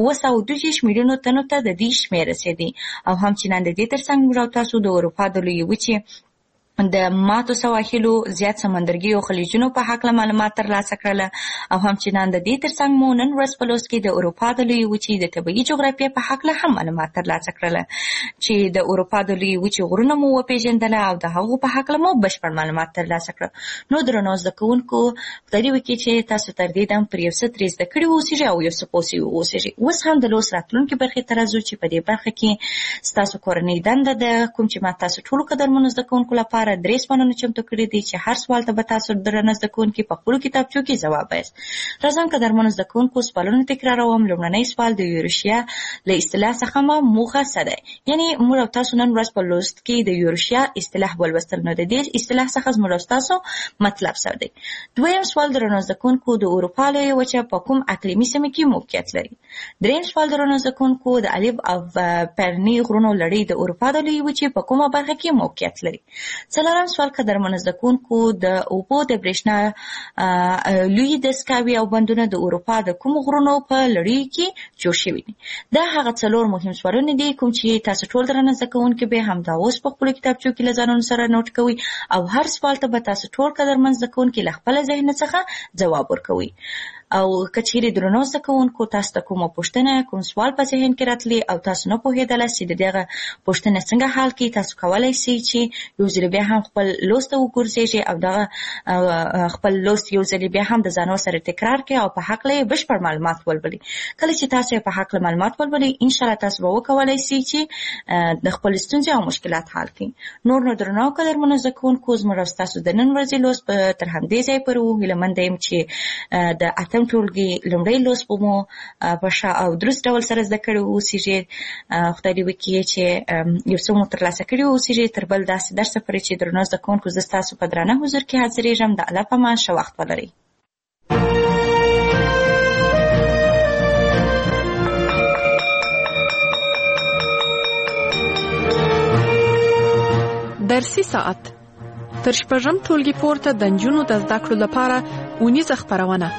232 میلیونو تنو ته د دې شمېر رسېدي. او همچنان د دې ترڅنګ موږ تاسو د اروپا د لویې وچې د ماتو سواحلو زیات سمندرګي او خلیجونو په حق معلومات ترلاسه کړل او همچنان د دې ترڅنګ مو نن ورځ په لوست کې د اروپا د لویې وچې د طبیعي جغرافیې په حق هم معلومات ترلاسه کړل چې د اروپا د لویې وچې غرونه مو وپېژندل او د هغو په حق مو بشپړ معلومات ترلاسه کړل. نو درنو زده کوونکو خدای وکړي چې تاسو تر دې دم پر یو څه ترې زده کړي اوسئ او یو څه پوه اوسئ. اوس هم د لوست راتلونکي برخې ته راځو چې په دې برخه کې ستاسو کورنۍ دنده ده کوم چې ما تاسو ټولو قدرمنو زده کوونکو لپاره درې سوالونه چمتو کړي دي چې هر سوال ته به تاسو درنه زده کوونکي په خپلو کتابچو کې ځواب وایاست. راځم قدرمنو زده کوونکو سوالونه تکراروم. لومړنی سوال د یوروشیا له اصطلاح څخه موخه څه ده؟ یعنی موږ او تاسو نن ورځ په لوست کې د یوروشیا اصطلاح ولوستل، نو د دې اصطلاح څخه زموږ او تاسو مطلب څه دی؟ دویم سوال درنو زده کوونکو د اروپا لویه وچه په کوم اقلیمي سیمه کې موقعیت لري؟ دریم سوال درنو زده کوونکو د الف او پرنی غرونو لړۍ د اروپا د لویې وچې په کومه برخه کې موقعیت لري؟ څلورم سوال قدرمنو زده کوونکو د اوبو د برېښنا لوی دستګاوې او بندونه د اروپا د کوم غرونو په لړۍ کې جوړ شوي دي؟ دا هغه څلور مهم سوالونه دي کوم چې تاسو ټول درنه زده کوونکي به همدا اوس په خپلو کتابچو کې له ځانونو سره نوټ کوئ او هر سوال ته به تاسو ټول قدرمن زده کوونکي له خپله ذهن څخه ځواب ورکوئ. او کچېرې درنو زده کوونکو تاسو ته کومه پوښتنه کوم سوال په ذهن کې راتلی او تاسو نه پوهېدله چې د دغه پوښتنې څنګه حل کړئ، تاسو کولی شئ چې یو ځل بیا هم خپل لوست ته وګرځېږئ او دغه خپل لوست یو ځل بیا هم د ځانو سره تکرار کړئ او په هکله یې بشپړ معلومات ولولئ. کله چې تاسو یې په هکله معلومات ولولئ انشاءالله تاسو به وکولی شئ چې د خپلې ستونزې او مشکلات حل کړئ. نور نو درنو قدرمنو زده کوونکو زموږ او ستاسو د نن ورځې لوست تر همدې ځای پورې و. هیله منده یم چې د اتم ټولګي لومړی لوست به مو په ښه او درست ډول سره زده کړي اوسئ. خدای دې وکړي چې یو څه مو ترلاسه کړي اوسئ تر بل داسې درسه پورې چې درنو زده کوونکو زه ستاسو په درانه حضور کې حاضرېږم. د الله په امان ښه وخت ولرئ. درسي ساعت تر شپږم ټولګي پورته د نجونو د زده کړو لپاره اونیزه خپرونه.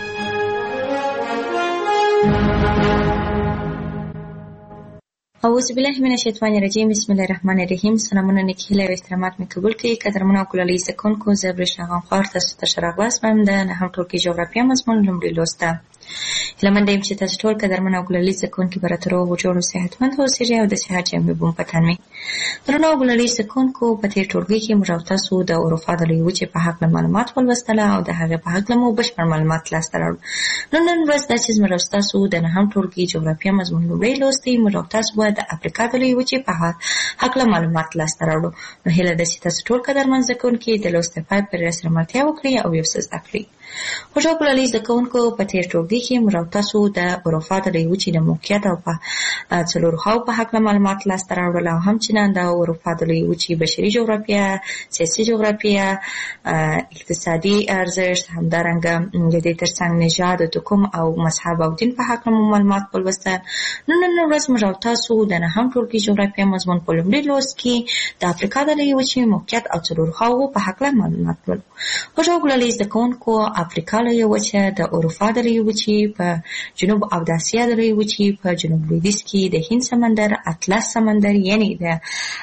اعوذ بالله من الشیطان الرجیم. بسم الله الرحمن الرحیم. سلامونه نیکې هیلې او احترامات مې قبول کړئ. قدرمنو او ګلالي زده کوونکو زه برېښنا غمخوار تاسو ته ښه راغلاست وایم د نهم ټولګي جغرافیه مضمون لومړي لوست ته. هیله منده یم چې تاسو ټول قدرمن او ګلالي زده کوونکي به راته روغ جوړ او صحتمند اوسئ او د صحت جامې به مو په تن وي. درنو او ګلالي زده کوونکو په تېر ټولګي کې موږ او تاسو د اروپا د لویې وچې په هکله معلومات ولوستله او د هغې په هکله مو بشپړ معلومات لاسته راوړل. نن ورځ دا چې زموږ او ستاسو د نهم ټولګي جغرافیه مضمون لومړی لوست دی، موږ او تاسو به د افریقا د لویې وچې په هکله معلومات لاسته راوړو. نو هیله ده چې تاسو ټول قدرمن زده کوونکي د لوست د پای پورې راسره ملتیا وکړئ او یو څه زده کړئ. خوږو ګلالي زده کوونکو په تېر ټولګي کې موږ او تاسو د اروپا د لویې وچې د موقعیت او په څلورو خواو په هکله معلومات لاسته راوړل او همچنان د اروپا د لویې وچې بشري جغرافیه، سیاسي جغرافیه، اقتصادي ارزښت، همدارنګه د دې ترڅنګ نژاد، توکم او مذهب او دین په هکله مو معلومات ولوستل. نن ورځ موږ او تاسو د نهم ټولګي جغرافیه مضمون په لومړي لوست کې د افریقا د لویې وچې موقعیت او څلورو خواو په هکله معلومات ولرو. خوږو ګلالي زده کوونکو افریقا لویه وچه د اروپا د لویې وچې په جنوب او د اسیا د لویې وچې په جنوب لویدیځ کې د هند سمندر، اطلس سمندر یعنی د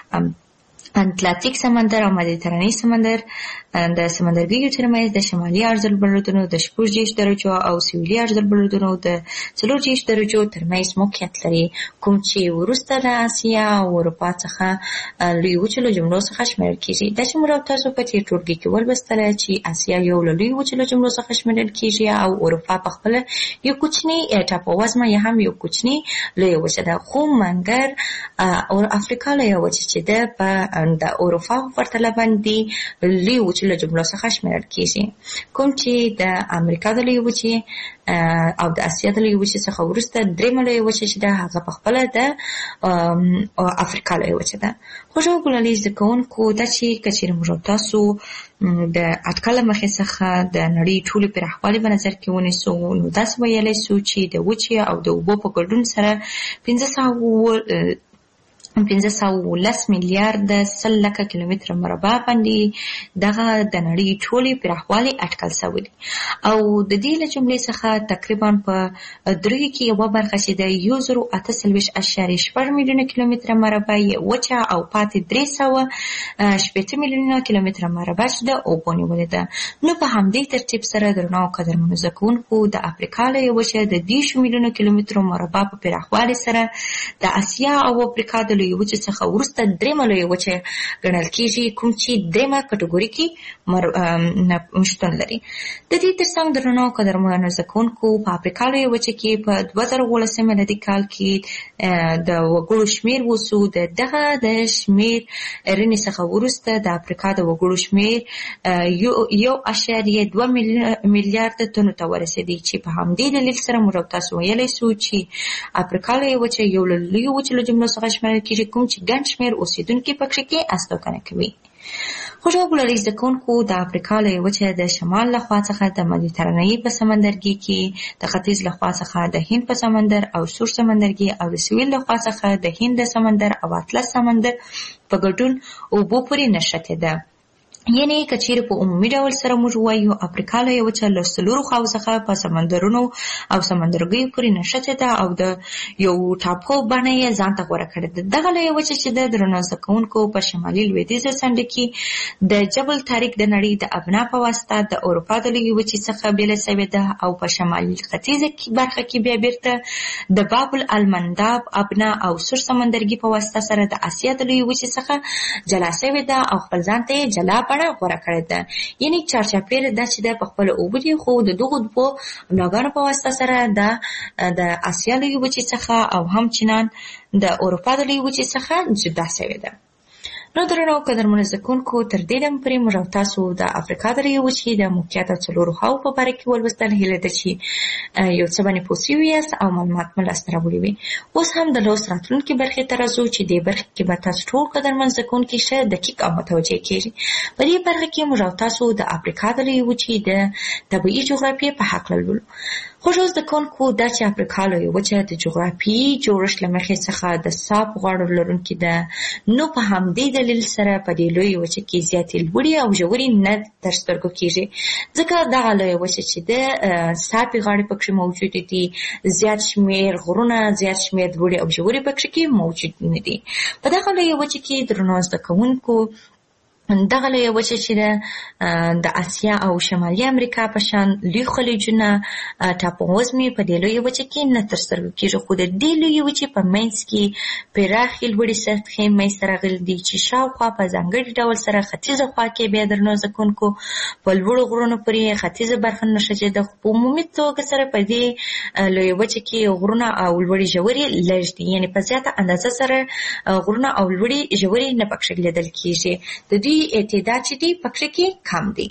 اتلانتیک سمندر او مدیترانې سمندر د سمندرګیو ترمنځ د شمالي عرضالبلدونو د 6 درجو او سویلي عرضالبلدونو د 4 درجو ترمنځ موقعیت لري، کوم چې وروسته د اسیا او اروپا څخه لویو وچو له جملو څخه شمیرل کېږي. دا چې موږ تاسو په تېر ټولګي کې ولوستله چې اسیا یو له لویو وچو له جملو څخه شمیرل کېږي او اروپا په خپله یو کوچنی ټاپووزمه یا هم یو کوچنی لویه وچه ده، خو منګر او افریقا لویه وچه چې ده په د اروپا په پرتله باندې لویو وچو له جملو څخه شمیرل کېږي، کوم چې د امریکا د لویې وچې او د اسیا د لویې وچې څخه وروسته درېیمه لویه وچه چې ده هغه په خپله د افریقا لویه وچه ده. خوږو ګلالي زده کوونکو دا چې که چېرې موږ تاسو د اټکل له مخې څخه د نړۍ ټولې پراخوالي په نظر کې ونیسو نو داسې ویلی سو چې د وچې او د اوبو په ګډون سره 500 1510 میلیارده 100 لکه کیلومتره مربع باندې دغه د نړۍ ټولې پراخوالی اټکل شوی دی او د دې له جملې څخه تقریبا په درې کې یوه برخه چې د 1048.8 میلیونه کیلومتره مربع وچه او پاتې 380 میلیونه کیلومتره مربع چې د اوبو نیولې ده. نو په همدې ترتیب سره درنو قدرمنو زده کوونکو د افریقا لویه وچه د 10 میلیونه کیلومترو مربع په پراخوالي سره د اسیا او افریقا د لویې وچې څخه وروسته درېیمه لویه وچه ګڼل کېږي، کوم چې درېیمه کټګوري کې شتون لري. د دې ترڅنګ درنو قدرمنو زده کوونکو په افریقا لویه وچه کې په 2019 میلادي کال کې د وګړو شمېر وسو. دغه د شمېر رنې څخه وروسته د افریقا د وګړو شمېر 1.2 میلیارده تنو ته ورسېدی چې په همدې دلیل سره موږ تاسو ویلی سو چې افریقا لویه وچه یو له لویو وچو له جملو څخه شمېرل کېږي، کوم چې ګڼ شمېر اوسېدونکي پکې کې استوګنه کوي. خوږو ګلالي زده کوونکو د افریقا لویه وچه د شمال لخوا څخه د مدیترانې په سمندرګي کې، د ختیځ لخوا څخه د هند په سمندر او سور سمندرګي او د سویل لخوا څخه د هند سمندر او اطلس سمندر په ګډون اوبو پورې نښتې ده. یعنی کچیر په عمومي ډول سره موږ وایو افریقا لویه وچه له څلورو خواو څخه په سمندرونو او سمندرګیو پورې نښتې ده او د یو ټاپو بڼه یې ځان ته غوره کړې ده. دغه لویه وچه چې د درنو زده کوونکو په شمالي لویدیځه څنډه کې د جبل طارق د نړۍ د ابنا په واسطه د اروپا د لویې وچې څخه بېله شوې ده او په شمالي ختیځه برخه کې بیا بیرته د باب المنداب، ابنا او سور سمندرګي په واسطه سره د اسیا د لویې وچې څخه جلا شوې ده او خپل ځان ته جلا غوره کړې ده. یعنی چارچاپېره دا چې د خپل اوبو دي خو د دغو دوو بلاګانو په واسطه سره د اسیا لویې وچې څخه او همچنان د اروپا د لویې وچې څخه جدا شوې ده. نو درنو قدرمنو زده کوونکو تر دې دمه پورې موږ تاسو د افریقا د لویې وچې د موقعیت او څلورو خواو په باره کې ولوستل. هیله ده چې یو څه باندې پوه شوي یاست او معلومات مو لاسته راوړي وي. اوس هم د لوست راتلونکې برخې ته راځو چې دې برخې کې به تاسو ټول قدرمن زده کوونکي ښه دقیق او متوجه کېږي. په دې برخه کې موږ تاسو د افریقا د لویې وچې د طبیعي جغرافیې په هکله لولو. خوږو زده کوونکو دا چې افریقا لویه وچه د جغرافیایي جوړښت له مخې څخه د صاف غاړو لرونکې ده، نو په همدې دلیل سره په دې لویه وچه کې زیاتې لوړې او ژورې نه تر سترګو کېږي، ځکه دغه لویه وچه چې ده صافې غاړې پکې موجودې دي، زیات شمېر غرونه، زیات شمېر لوړې او ژورې پکې کې موجود نه دي. په دغه لویه وچه کې درنو زده کوونکو دغه لویه وچه چې ده د اسیا او شمالي امریکا په شان لوی خلیجونه ټاپووزمې په دې لویه وچه کې نه تر سترګو کېږي، خو د دې لویې وچې په منځ کې پراخې لوړې سطحې منځته راغلي دي چې شاوخوا په ځانګړي ډول سره ختیځه خوا کې بیا درنو زده کوونکو په لوړو غرونو پورې ختیځه برخه نښتې ده، خو په عمومي توګه سره په دې لویه وچه کې غرونه او لوړې ژورې لږ دي، یعنې په زیاته اندازه سره غرونه او لوړې ژورې نه پکې لیدل کېږي. د دوی اعتداد چې دی پکې کې کم دی.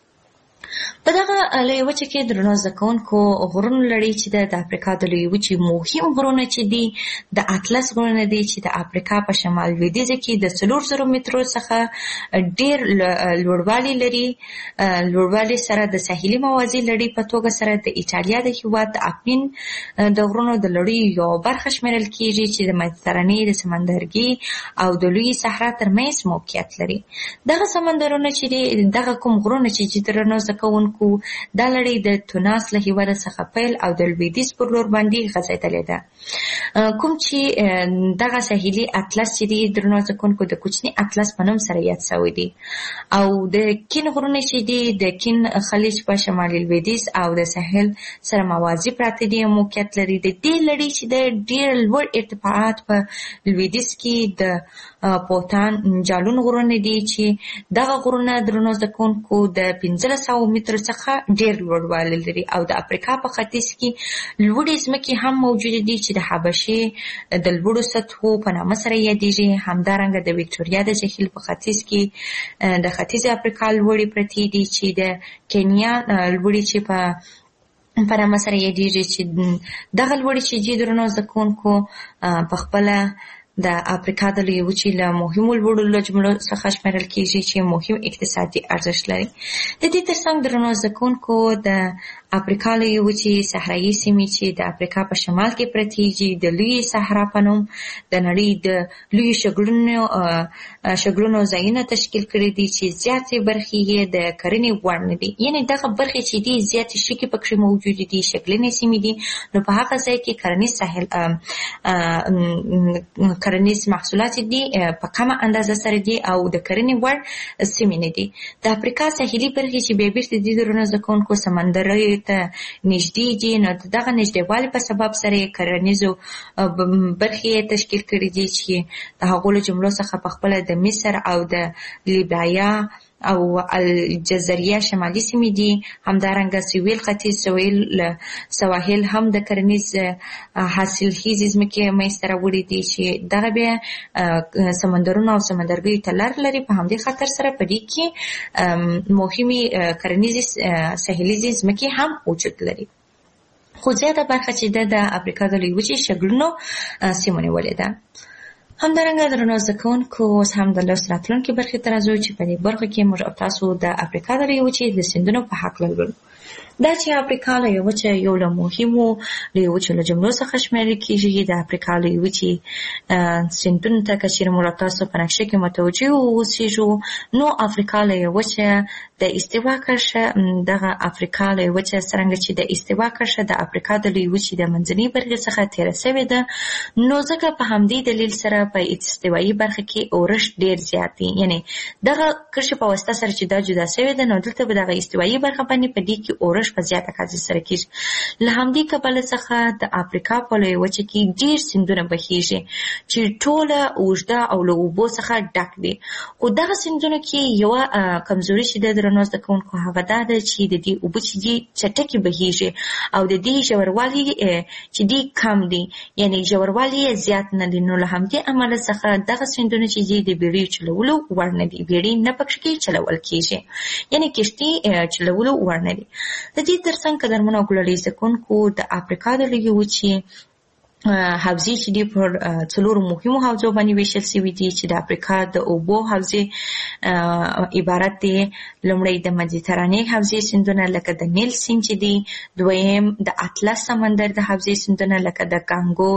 په دغه لویه وچه کې درنو زده کوونکو غرونو لړۍ چې ده د افریقا د لویې وچې مهم غرونه چې دي د اطلس غرونه دي چې د افریقا په شمال لویدیځه کې د 4000 مترو څخه ډېر لوړوالی لري. لوړوالي سره د ساحلي موازي لړۍ په توګه سره د ایټالیا د هېواد د اپین د غرونو د لړۍ یو برخه شمیرل کېږي چې د مدیترانې د سمندرګي او د لویې صحرا ترمنځ موقعیت لري. دغه سمندرونه چې دي دغه کوم غرونه چې درنو زده کوونکو دا لړۍ د تونس له هېواده څخه پیل او د لویدیځ پر لور باندې غځېدلې ده، کوم چې دغه ساحلي اطلس چې دي درنو زده کوونکو د کوچني اطلس په نوم سره یاد شوی دی، او د کین غرونه چې دي د کین خلیج په شمالي لویدیځ او د ساحل سره موازي پراته دي موقعیت لري. د دې لړۍ چې د ډېر لوړ ارتفاعات په لویدیځ کې د پوتان جالون غرونه دي چې دغه غرونه درنو زده کوونکو د 1500 مترو څخه ډېر لوړوالی لري، او د افریقا په ختیځ کې لوړې ځمکې هم موجودې دي چې د حبشې د لوړو سطحو په نامه سره یادېږي. همدارنګه د ویکټوریا د جهیل په ختیځ کې د ختیځې افریقا لوړې پرتې دي چې د کینیا لوړې چې په نامه سره یادېږي، چې دغه لوړې چې دي درنو زده کوونکو په خپله د افریقا د لویې وچې له مهمو لوړو له جملو څخه شمیرل کېږي چې مهم اقتصادي ارزښت لري. د دې ترڅنګ درنو زده کوونکو د افریقا لویې وچې صحرایي سیمې چې د افریقا په شمال کې پرتې دي د لویې صحرا په نوم د نړۍ د لویو شګلنو ځایونه تشکیل کړي دي چې زیاتې برخې یې د کرنې وړ نه دي. یعنې دغه برخې چې دي زیاتې شګې پکې موجودې دي، شګلنې سیمې دي، نو په هغه ځای کې کرنیز محصولات دي په کمه اندازه سره دي او د کرنې وړ سیمې نه دي. د افریقا ساحلي برخې چې بیا بیرته دي درنو زده کوونکو سمندري ته نږدې دي، نو دغه نږدېوالي په سبب سره یې کرنیزو برخې تشکیل کړي دي چې د هغو له جملو څخه په خپله د مصر او د لیبیا او الجزیره شمالي سیمې دي. همدارنګه سویل ختیځ سواحل هم د کرنیز حاصلخیزې ځمکې منځته راوړي دي چې دغه بیا سمندرونو او سمندرګیو ته لار لري. په همدې خاطر سره په دې کې مهمې کرنیزې ساحلي ځمکې هم وجود لري. خو زیاته برخه چې د افریقا د لویې وچې شګلنو سیمو نیولې ده. همدارنګه درنو زده کوونکو اوس هم د لوست راتلونکې برخې ته راځو چې په دې برخه کې موږ او تاسو د افریقا د لویې وچې د سیندونو په هکله لولو. دا چې افریقا لویې وچه یو له مهمو لویې وچو له جملو څخه شمیرل کېږي. د افریقا لویې وچې سیندونو ته که چېرې موږ او تاسو په نقشه کې متوجه واوسېږو، نو افریقا لویې وچه د استوا کرښه، دغه افریقا لویې وچه څرنګه چې د استوا کرښه د افریقا د لویې وچې د منځنۍ برخې څخه تېره سوې ده، نو ځکه په همدې دلیل سره په استوایي برخه کې اورښت ډېر زیات دی. یعنې دغه کرښې په واسطه سره چې دا جدا سوې ده، نو دلته به دغه استوایي برخه باندې په دې کې اورښت په زیاته کچه سره کېږي. له همدې کبله څخه د افریقا په لویې وچه کې ډېر سیندونه بهیږي چې ټوله اوږده او له اوبو څخه ډک دي. خو دغه سیندونو کې یوه کمزوري چې د درنو زده کوونکو هغه دا ده چې د دې اوبه چې دي چټکې بهیږي او د دې ژوروالی چې دي کم دي، یعنې ژوروالی یې زیات نه دي. نو له همدې امله څخه دغه سیندونه چې دي د بیړیو چلولو وړ نه دي، بیړۍ نه پکې چلول کېږي، یعنې کشتۍ چلولو وړ نه دي. د دې ترڅنګ قدرمنو او ګلالي زده کوونکو د افریقا د لویې وچې حوزې چې دي پر څلورو مهمو حوزو باندې ویشل شوي دي چې د افریقا د اوبو حوزې عبارت دي. لومړی د مدیترانې حوزې سیندونه لکه د نیل سیند چې دي، دویم د اطلس سمندر د حوزې سیندونه لکه د کانګو،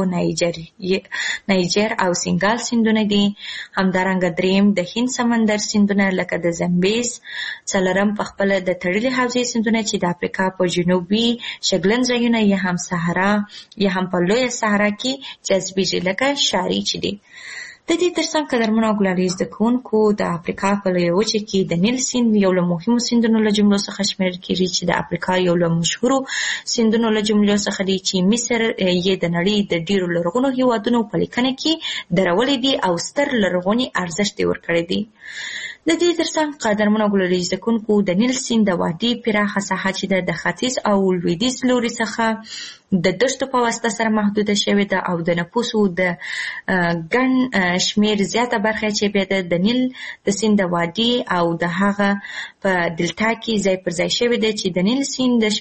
نایجر او سینګال سیندونه دي. همدارنګه دریم د هند سمندر سیندونه لکه د زمبیز. څلورم په خپله د تړلې حوزې سیندونه چې د افریقا په جنوبي شګلن ځایونه یا هم صحرا یا هم په لویه صحرا کې جذبېږي لکه شاري چې دي. د دې ترڅنګ قدرمنو او ګلالي زده کوونکو د افریقا په لویه وچه کې د نیل سیند یو له مهمو سیندونو له جملو څخه شمیرل کېږي چې د افریقا یو له مشهورو سیندونو له جملو څخه دی چې مصر یې د نړۍ د ډېرو لرغونو هېوادونو په لیکنه کې درولې دي او ستر لرغوني ارزښت یې ورکړی دی. د دې ترڅنګ قدرمنو او ګلالي زده کوونکو د نیل سیند د وادي پراخه ساحه چې د ختیځ او لویدیځ لوري څخه د دښتو په واسطه سره محدوده شوې ده او د نفوسو د ګڼ شمېر زیاته برخه چې بیا د نیل د سیند د وادي او د هغه په دلتا کې ځای پر ځای شوې ده چې د نیل سیند د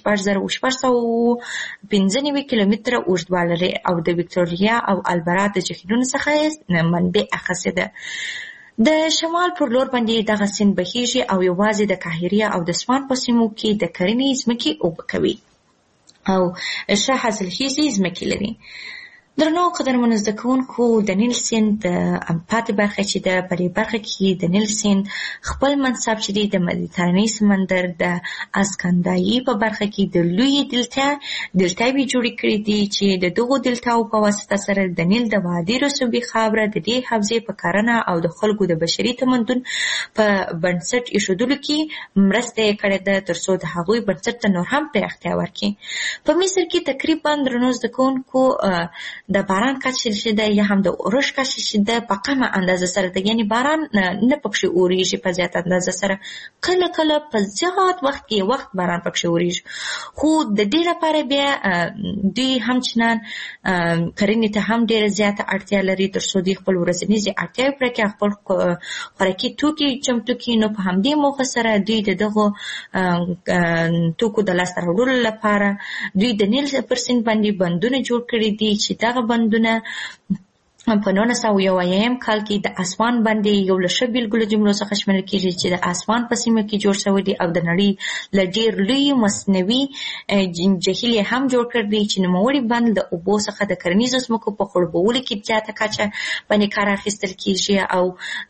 6695 کیلومتره اوږدوالی لري او د ویکټوریا او البرا د جهیلونو څخه منبع اخیستې ده. د شمال پر لور باندې دغه سیند بهیږي او یوازې د قاهره او د سوان په سیمو کې د کرنې ځمکې اوبه کوي او ښه حاصلخیزې ځمکې لري. درنو قدرمنو زده کوونکو د نیل سیند د پاتې برخه چې ده، په دې برخه کې د نیل سیند خپل منصب چې دی د مدیترانې سمندر د اسکندایي په برخه کې د لویې دلتاوې جوړې کړي دي چې د دغو دلتاو په واسطه سره د نیل د وادي رسوبي خاوره د دې حوزې په کرنه او د خلکو د بشري تمدن په بنسټ ایښودلو کې مرسته یې کړې ده تر څو د هغوی بنسټ ته نور هم پراختیا ورکړي. په مصر کې تقریبا درنو زده کوونکو د باران کچه چې ده یا هم د اورښت کچه چې ده په کمه اندازه سره ده، یعنې باران نه پکښې اورېږي په زیات اندازه سره. کله کله په زیات وخت کې وخت باران پکښې اورېږي، خو د دې لپاره بیا دوی همچنان کرنې ته هم ډېره زیاته اړتیا لري تر څو دوی خپل ورځنیزې اړتیاوې پوره کړي، خپل خوراکي توکي چمتو کړي. نو په همدې موخه سره دوی د دغو توکو د لاسته راوړلو لپاره دوی د نیل پر سیند باندې بندونه جوړ کړي دي چې دغه بندونه په 1901 کال کې د اسوان باندې یو له ښه بېلګو له جملو څخه شمیرل کېږي چې د اسوان په سیمه کې جوړ شوی دی او د نړۍ له ډېر لوی مصنوعي جهیل یې هم جوړ کړی دی چې نوموړی بند د اوبو څخه د کرنیزو ځمکو په خړوبولو کې زیاته کچه باندې کار اخیستل کېږي او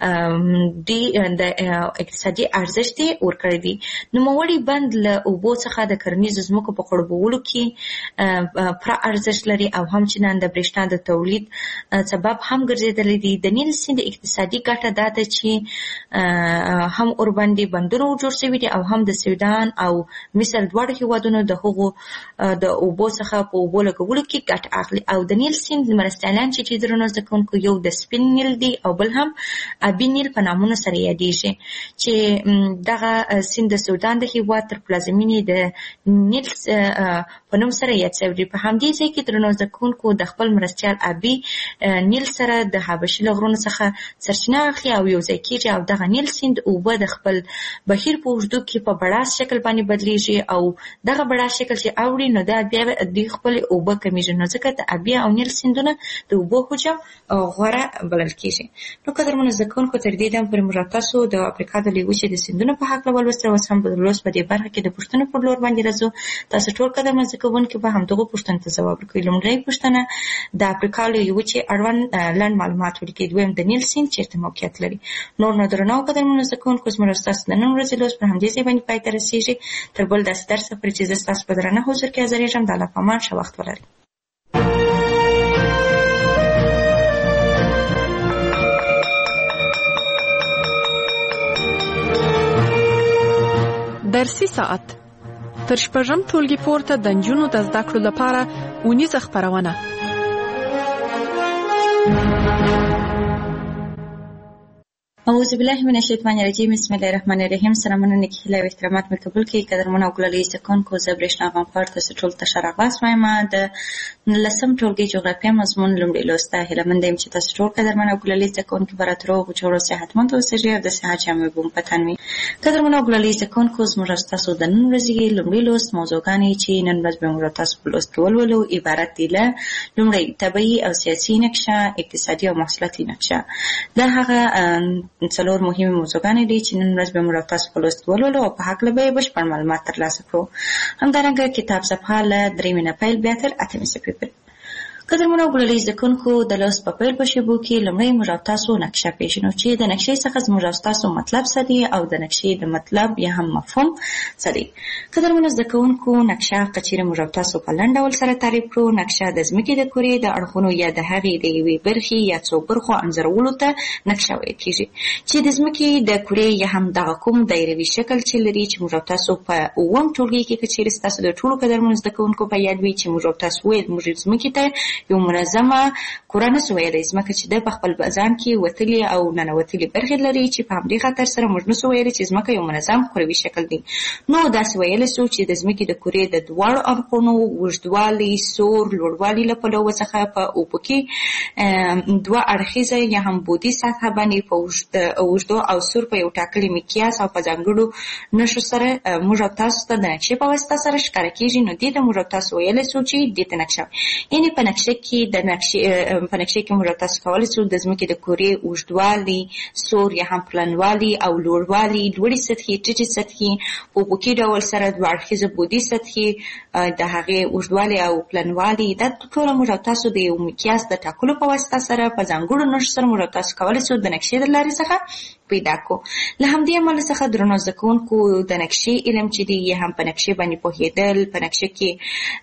د اقتصادي ارزښت یې ورکړی دی. نوموړی بند له اوبو څخه د کرنیزو ځمکو په خړوبولو کې پوره ارزښت لري او همچنان د برېښنا د تولید سبب هم ګرځېدلی دی. د نیل سیند اقتصادي ګټه دا ده چې هم ورباندې بندونه جوړ شوي دي او هم د سودان او مصر دواړو هېوادونو د هغو د اوبو څخه په اوبو لګولو کې ګټه اخلي. او د نیل سیند مرستیالان چې درنو زده کوونکو یو د سپین نیل دی او بل هم ابي نیل په نامونو سره یادېږي چې دغه سیند د سودان د هېواد تر پلازمینې د نیل په نوم سره یاد شوی دی. په همدې ځای کې درنو زده کوونکو د خپل مرستیال ابي نیل سره د حبشي له غرونو څخه سرچینه اخلي او یو ځای کېږي او دغه نیل سیند اوبه د خپل بهیر په اوږدو کې په بړاس شکل باندې بدلیږي او دغه بړاس شکل چې اوړي نو دا بیا د خپل اوبه کمیږي نو ځکه د ابي او نیل سیندونه د اوبو حجم غوره بلل کېږي. نو قدرمنو زده کوونکو تر دې دم پورې موږ تاسو د افریقا د لویې وچې د سیندونو په هکله ولوستل. اوس هم په دې برخه کې د پوښتنو پر لور باندې راځو. تاسو ټول قدرمن زده کوونکي به همدغو پوښتنو ته ځواب ورکوئ. لومړۍ پوښتنه د افریقا لویې وچې اړوند لنډ معلومات ولیکئ. دویم د نیل سیند چیرته موقعیت لري. نور نو درنو قدرمنو زده کوونکو زموږ ستاسو د نن ورځې لوست پر همدې ځای باندې پای ته رسېږي. تر بل داسې درسه پورې چې زه ستاسو په درنه حضور کې حاضرېږم د الله په امان ښه وخت ولرئ. درسي ساعت تر شپږم ټولګي پورته د نجونو د زده کړو لپاره اونیزه خپرونه. اعوذ بالله من الشیطان الرجیم. بسم الله الرحمن الرحیم. سلامونه نیکی هیله او احترامات مې قبول کړئ. قدرمنو او ګلالي زده کوونکو، زه برېښنا غمپار تاسو ټولو ته ښه راغلاست وایم. د 19م ټولګي جغرافیه مضمون لومړی لوست ته هیله مند یم چې تاسو ټول قدرمن او ګلالي زده کوونکي به راته روغ جوړ او صحتمند اوسئ او د صحت جامې به مو په تن وي. قدرمنو او ګلالي زده کوونکو، زموږ ستاسو د نن ورځې لومړی لوست موضوعګانې چې نن ورځ به موږ تاسو په لوست کې ولولو عبارت دي له لومړی طبیعي او سیاسي نقشه، اقتصادي او محصولاتي نقشه. دا هغه څلور مهمې موضوعګانې دي چې نن ورځ به موږ تاسو په لوست ولولو او په هکله به یې بشپړ معلومات ترلاسه کړو. همدارنګه کتاب صفحه له 3 نه پیل بیا تر 8 صفحې پورې. قدرمنو او ګلالي زده کوونکو، د لوست په پیل په شیبو کې لومړی موږ تاسو نقشه پیژنو چې د نقشې څخه زموږ تاسو مطلب څه دی او د نقشې د مطلب یا هم مفهوم څه دی. قدرمنو زده کوونکو، نقشه که چیرې موږ تاسو په لنډ ډول سره تعریف کړو، نقشه د ځمکې د کرې د اړخونو یا د هغې د یوې برخې یا څو برخو انځورولو ته نقشه ویل کېږي چې د ځمکې د کرې یا هم دغه کوم دایروي شکل چې لري چې موږ تاسو په 9م ټولګي کې که چیرې ستاسو د ټولو قدرمنو زده کوونکو په یاد وي چې موږ تاسو ویل موږ ځمکې ته یو منظمه کوره نسو ویلی، ځمکه چې د په خپل ځان کې وتلي او ننوتلي برخې لري چې په همدې خاطر سره موږ نسو ویلی چې ځمکه یو منظم کروي شکل دی. نو داسې ویلی سو چې د ځمکې د کرې د دواړو اړخونو اوږدوالي، سور، لوړوالي له پلوه څخه په اوبو کې دوه اړخیزه یا هم بودي سطحه باندې په اوږدو او سور په یو ټاکلي مقیاس او په ځانګړو نښو سره موږ تاسو ته د نقشې په واسطه سره ښکاره کېږي. نو دې ته موږ تاسو ویلی سو چې دې ته نقشه، یعنې په نقشه کې په نقشې کې موږ تاسو کولی شو د ځمکې د کرې اوږدوالي، سور یا هم پلنوالي او لوړوالي، لوړې سطحې، ټیټې سطحې، په افقي ډول سره دوه اړخیزه بودي سطحې، د هغې اوږدوالي او پلنوالي، دا ټوله موږ تاسو د یو مقیاس د ټاکلو په واسطه سره په ځانګړو نښو سره موږ تاسو کولی شو د نقشې د لارې څخه پیدا کو. له همدې امله څخه درنو زده کوونکو، د نقشې علم چې دی یا هم په نقشې باندې پوهېدل، په نقشې کې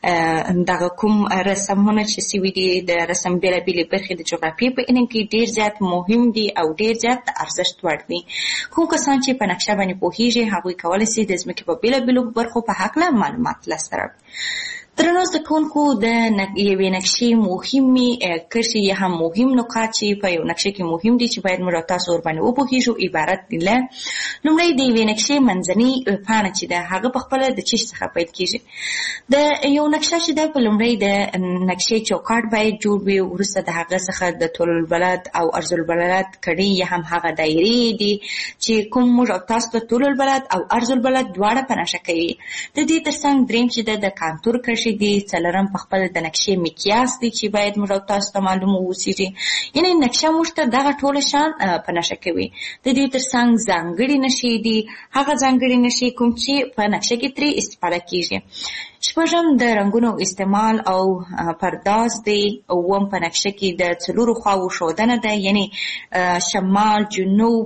دغه کوم رسمونه چې سوي دي د رسم بېلابېلې برخې د جغرافیې په علم کې ډېر زیات مهم دي او ډېر زیات د ارزښت وړ دي. کوم کسان چې په نقشه باندې پوهېږي هغوی کولی شي د ځمکې په بېلابېلو برخو په هکله معلومات لاسته راوړي. درنو زده کوونکو، د یوې نقشې مهمې کرښې یا هم مهم نقاط چې په یو نقشه کې مهم دي چې باید موږ تاسو ورباندې وپوهېږو عبارت دي له لومړی د یوې نقشې منځنۍ پاڼه چې ده هغه په خپله د چش څخه پیل کېږي. د یو نقشه چې ده په لومړی د نقشې چوکاټ باید جوړ وي، وروسته د هغه څخه د طول البلد او عرض البلد کړۍ یا هم هغه دایرې دي چې کوم موږ تاسو ته طول البلد او عرض البلد دواړه په نښه کوي. د دې ترڅنګ دریم چې ده د کانتور کرښې کشي دي، څلورم په خپل د نقشې مقیاس دی چې باید موږ او تاسو ته معلوم واوسېږي. یعنې نقشه موږ ته دغه ټوله شیان په نښه کوي. د دې تر څنګ ځانګړي نښې دي، هغه ځانګړي نښې کوم چې په نقشه کې ترې استفاده کېږي. شپږم د رنګونو استعمال او پرداز دی. اووم په نقشه کې د څلورو خواوو ښودنه ده، یعنې شمال، جنوب،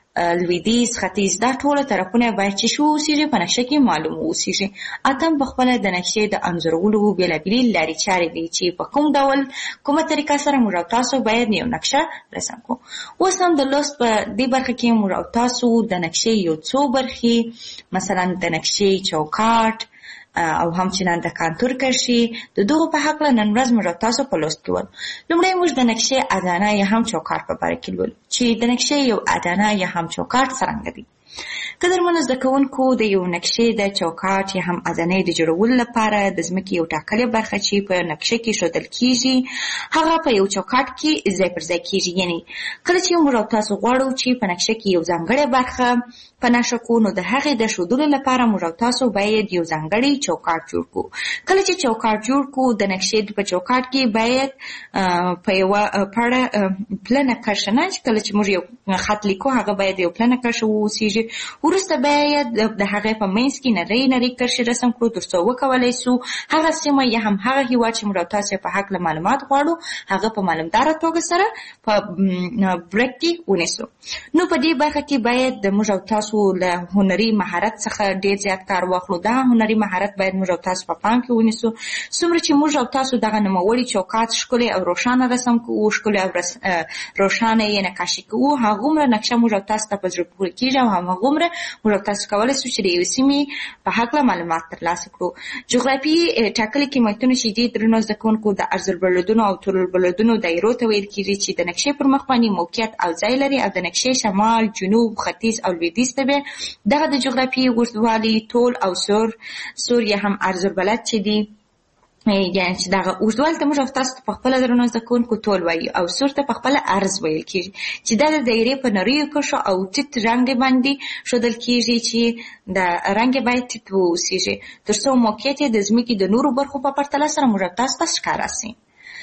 لویدیځ، ختیځ، دا ټوله طرفونه باید چې شو اوسېږي په نقشه کې معلوم اوسېږي. اتم په خپله د نقشې د انځورولو بېلابېلې لارې چارې دي چې په کوم ډول کومه طریقه سره موږ او تاسو باید یو نقشه رسم کړو. اوس هم د لوست په دې برخه کې موږ او تاسو د نقشې یو څو برخې، مثلا د نقشې چوکاټ او همچنان د کانتور کرښې، د دغو په هکله نن ورځ موږ تاسو په لوست کې ول. لومړی موږ د نقشې ادانه یا هم چوکاټ په باره کې لول چې د نقشې یو ادانه یا هم چوکاټ څرنګه دی. قدرمنو زده کوونکو، د یو نقشې د چوکاټ یا هم ادانې د جوړولو لپاره د ځمکې یو ټاکلې برخه چې په نقشه کې ښودل کېږي هغه په یو چوکاټ کې ځای پر ځای کېږي. یعنې کله چې موږ او تاسو غواړو چې په نقشه کې یو ځانګړې برخه په نښه کړو، نو د هغې د ښودلو لپاره موږ او تاسو باید یو ځانګړی چوکاټ جوړ کړو. کله چې چوکاټ جوړ کړو، د نقشې په چوکاټ کې باید په یوه پړه پلنه کرښه نه، کله چې موږ یو خط لیکو هغه باید یو پلنه کرښه واوسېږي. وروسته باید د هغې په منځ کې نرۍ نرۍ کرښې رسم کړو تر څو وکولی سو هغه سیمه یا هم هغه هېواد چې موږ او تاسو په هکله معلومات غواړو هغه په معلومداره توګه سره په برک کې ونیسو. نو په دې برخه کې باید د موږ او تاسو له هنري مهارت څخه ډېر زیات کار واخلو. دا هنري مهارت باید موږ او تاسو په پام کې ونیسو. څومره چې موږ او تاسو دغه نوموړي چوکاټ ښکلی او روښانه رسم کوو، ښکلی او روښانه یې نقاشي کوو، هغومره نقشه موږ او تاسو ته په زړه پورې کېږي او هماغومره موږ او تاسو کولی شو چې د یوې سیمې په هکله معلومات ترلاسه کړو. جغرافیې ټاکلي قیمتونه چې دي درنو زده کوونکو د عرضالبلدونو او طولالبلدونو دایرو ته ویل کېږي چې د نقشې پر مخ باندې موقعیت او ځای لري او د نقشې شمال، جنوب، ختیځ او لویدیځ ته دغه د جغرافیې اوږدوالی، طول او سور یا هم عرضالبلد چې دي، یعنې چې دغه اوږدوالي ته موږ او تاسو په خپله درنو زده کوونکو طول وایي او سور ته په خپله عرض ویل کېږي چې دا د دایرې په نریو کرښو او ټیټ رنګ باندې ښودل کېږي چې د رنګ باید ټیټ واوسېږي تر څو موقعیت یې د ځمکې د نورو برخو په پرتله سره موږ او تاسو ته ښکاره سي.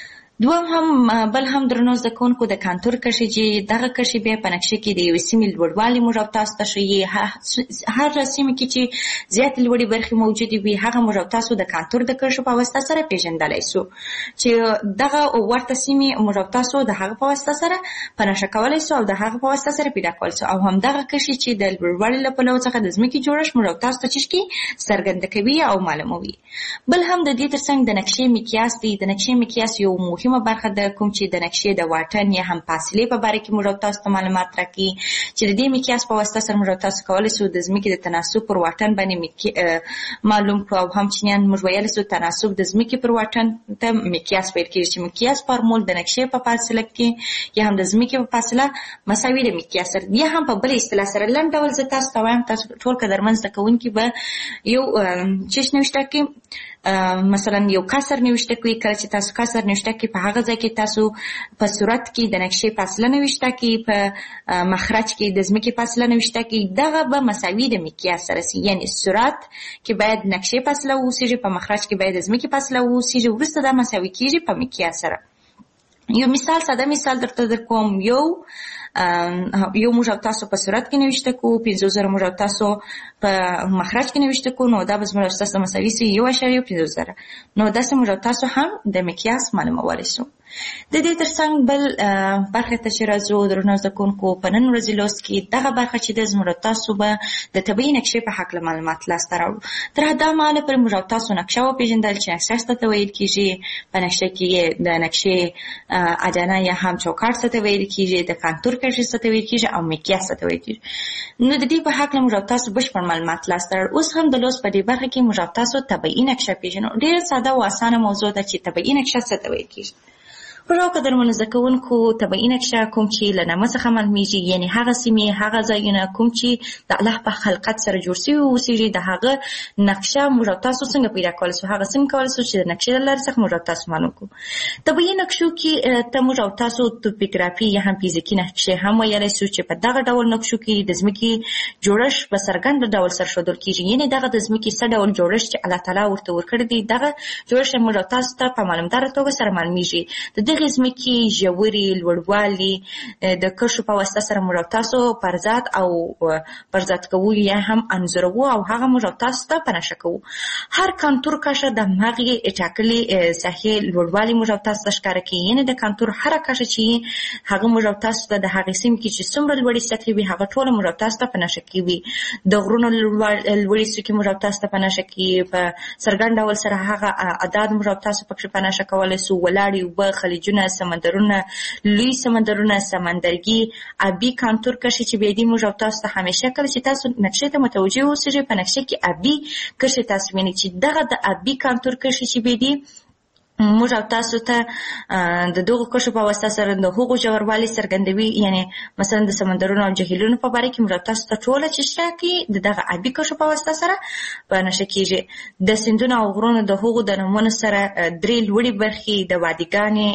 بل هم درنو زده کوونکو د کانتور کرښې چې دغه کرښې بیا په نقشه کې د یوې سیمې لوړوالی موږ او تاسو ته ښیي. هر سیمه کې چې زیاتې لوړې برخې موجودې وي هغه موږ او تاسو د کانتور د کرښو په واسطه سره پېژندلی سو چې دغه ورته سیمې موږ او تاسو د هغه په واسطه سره په نښه کولی سو او د هغه په واسطه سره پیدا کولی سو او همدغه کرښې چې د لوړوالي له پلوه څخه د ځمکې جوړښت موږ او تاسو ته چشکي څرګنده کوي او معلوموي. بل هم د دې تر څنګ د نقشې مقیاس دی. د نقشې مقیاس یو مهمه برخه ده کوم چې د نقشې د واټن یا هم فاصلې په باره کې موږ او تاسو ته معلومات راکوي چې د دې مقیاس په واسطه سره موږ او تاسو کولی سو د ځمکې د تناسب پر واټن باندې معلوم کړو او همچنان موږ ویلی سو تناسب د ځمکې پر واټن ته مقیاس ویل کېږي چې مقیاس فارمول د نقشې په فاصله کې یا هم د ځمکې په فاصله مساوي د مقیاس سره یا هم په بله اصطلاح سره لنډ ډول زه تاسو ته وایم تاسو ټول قدرمن زده کوونکي به یو چش نوشته کې مثلا یو کسر نوشته کوي. کله چې تاسو کسر نوشته کوي په هغه ځای کې تاسو په صورت کې د نقشې فاصله نوشته کوي، په مخرج کې د ځمکې فاصله نوشته کوي، دغه به مساوي د مقیاس سره سي. یعنې صورت کې باید نقشې فاصله واوسېږي، په مخرج کې باید د ځمکې فاصله واوسېږي، وروسته دا مساوي کېږي په مقیاس سره. یو مثال ساده مثال درته درکوم. یو موږ او تاسو په صورت کې نوشته کوو، 50,000 موږ او تاسو په مخرج کې نوشته کوو، نو دا به زموږ او تاسو مساوي سي 1.50,000. نو داسې موږ او تاسو هم د مقیاس معلومولی سو. د دې تر څنګ بل برخې ته چې راځو درنو زده کوونکو په نن ورځې لوست کې دغه برخه چې د زموږ او تاسو به د طبیعي نقشې په هکله معلومات لاسته راوړو. تر دا مهاله پورې موږ او تاسو نقشه وپېژندل چې نقشه څه ته ویل کېږي، په نقشه کې د نقشې ادانه یا هم چوکاټ څه ته ویل کېږي، د کانتور کرښې څه ته ویل کېږي او مقیاس څه ته ویل کېږي. نو د دې په هکله موږ او تاسو بشپړ معلومات لاسته راوړو. اوس هم د لوست په دې برخه کې موږ او تاسو طبیعي نقشه پېژنو. ډېره ساده او اسانه موضوع ده چې طبیعي نقشه څه ته ویل کېږي. پرو قدرمنو زده کوونکو طبیعي نقشه کوم چې له نامه څخه معلومیږي، یعنې هغه سیمې هغه ځایونه کوم چې د الله په خلقت سره جوړ شوي اوسېږي، د هغه نقشه موږ او تاسو څنګه پیدا کولی شو، هغه څنګه کولی شو چې د نقشې له لارې څخه موږ او تاسو معلوم کړو. طبیعي نقشو کې ته موږ او تاسو توپوګرافي یا هم فزیکي نقشې هم ویلی شو چې په دغه ډول نقشو کې د ځمکې جوړښت په څرګند ډول سره ښودل کېږي، یعنې دغه د ځمکې څه ډول جوړښت چې الله تعالی ورته ورکړی دی، دغه جوړښت موږ او تاسو ته په معلومداره توګه سره معلومیږي. د دغې ځمکې ژورې، لوړوالي د کرښو په واسطه سره موږ او تاسو پرځات کوو یا هم انځوروو او هغه موږ او تاسو ته په نښه کوو. هر کانتور کرښه د همغې ټاکلې ساحې لوړوالی موږ او تاسو ته ښکاره کوي، یعنې د کانتور هره کرښه چې هغه موږ او تاسو ته د هغې سیمې کې چې څومره لوړې سطحې وي هغه ټوله موږ او تاسو ته په نښه کوي. د غرونو لوړې څوکې موږ او تاسو ته په نښه کوي، په څرګند ډول سره هغه اعداد موږ او تاسو پکې په نښه کولی شو. ولاړې اوبه، خلیجونه، سمندرونه، لوی سمندرونه، سمندرګي، ابي کانتور کرښې چې بیا دي موږ او تاسو ته همیشه کله چې تاسو نقشې ته متوجه اوسېږئ په نقشې کې ابي کرښې تاسو وینئ چې دغه د ابي کانتور کرښې چې بیا دي موږ او تاسو ته د دغو کرښو په واسطه سره د هغو ژوروالی څرګندوي، یعنې مثلا د سمندرونو او جهیلونو په باره کې موږ او تاسو ته ټوله چې اشاره کوي د دغه ابي کرښو په واسطه سره په نښه کېږي. د سیندونو او غرونو د هغو د نومونو سره درې لوړې برخې د وادیګانې،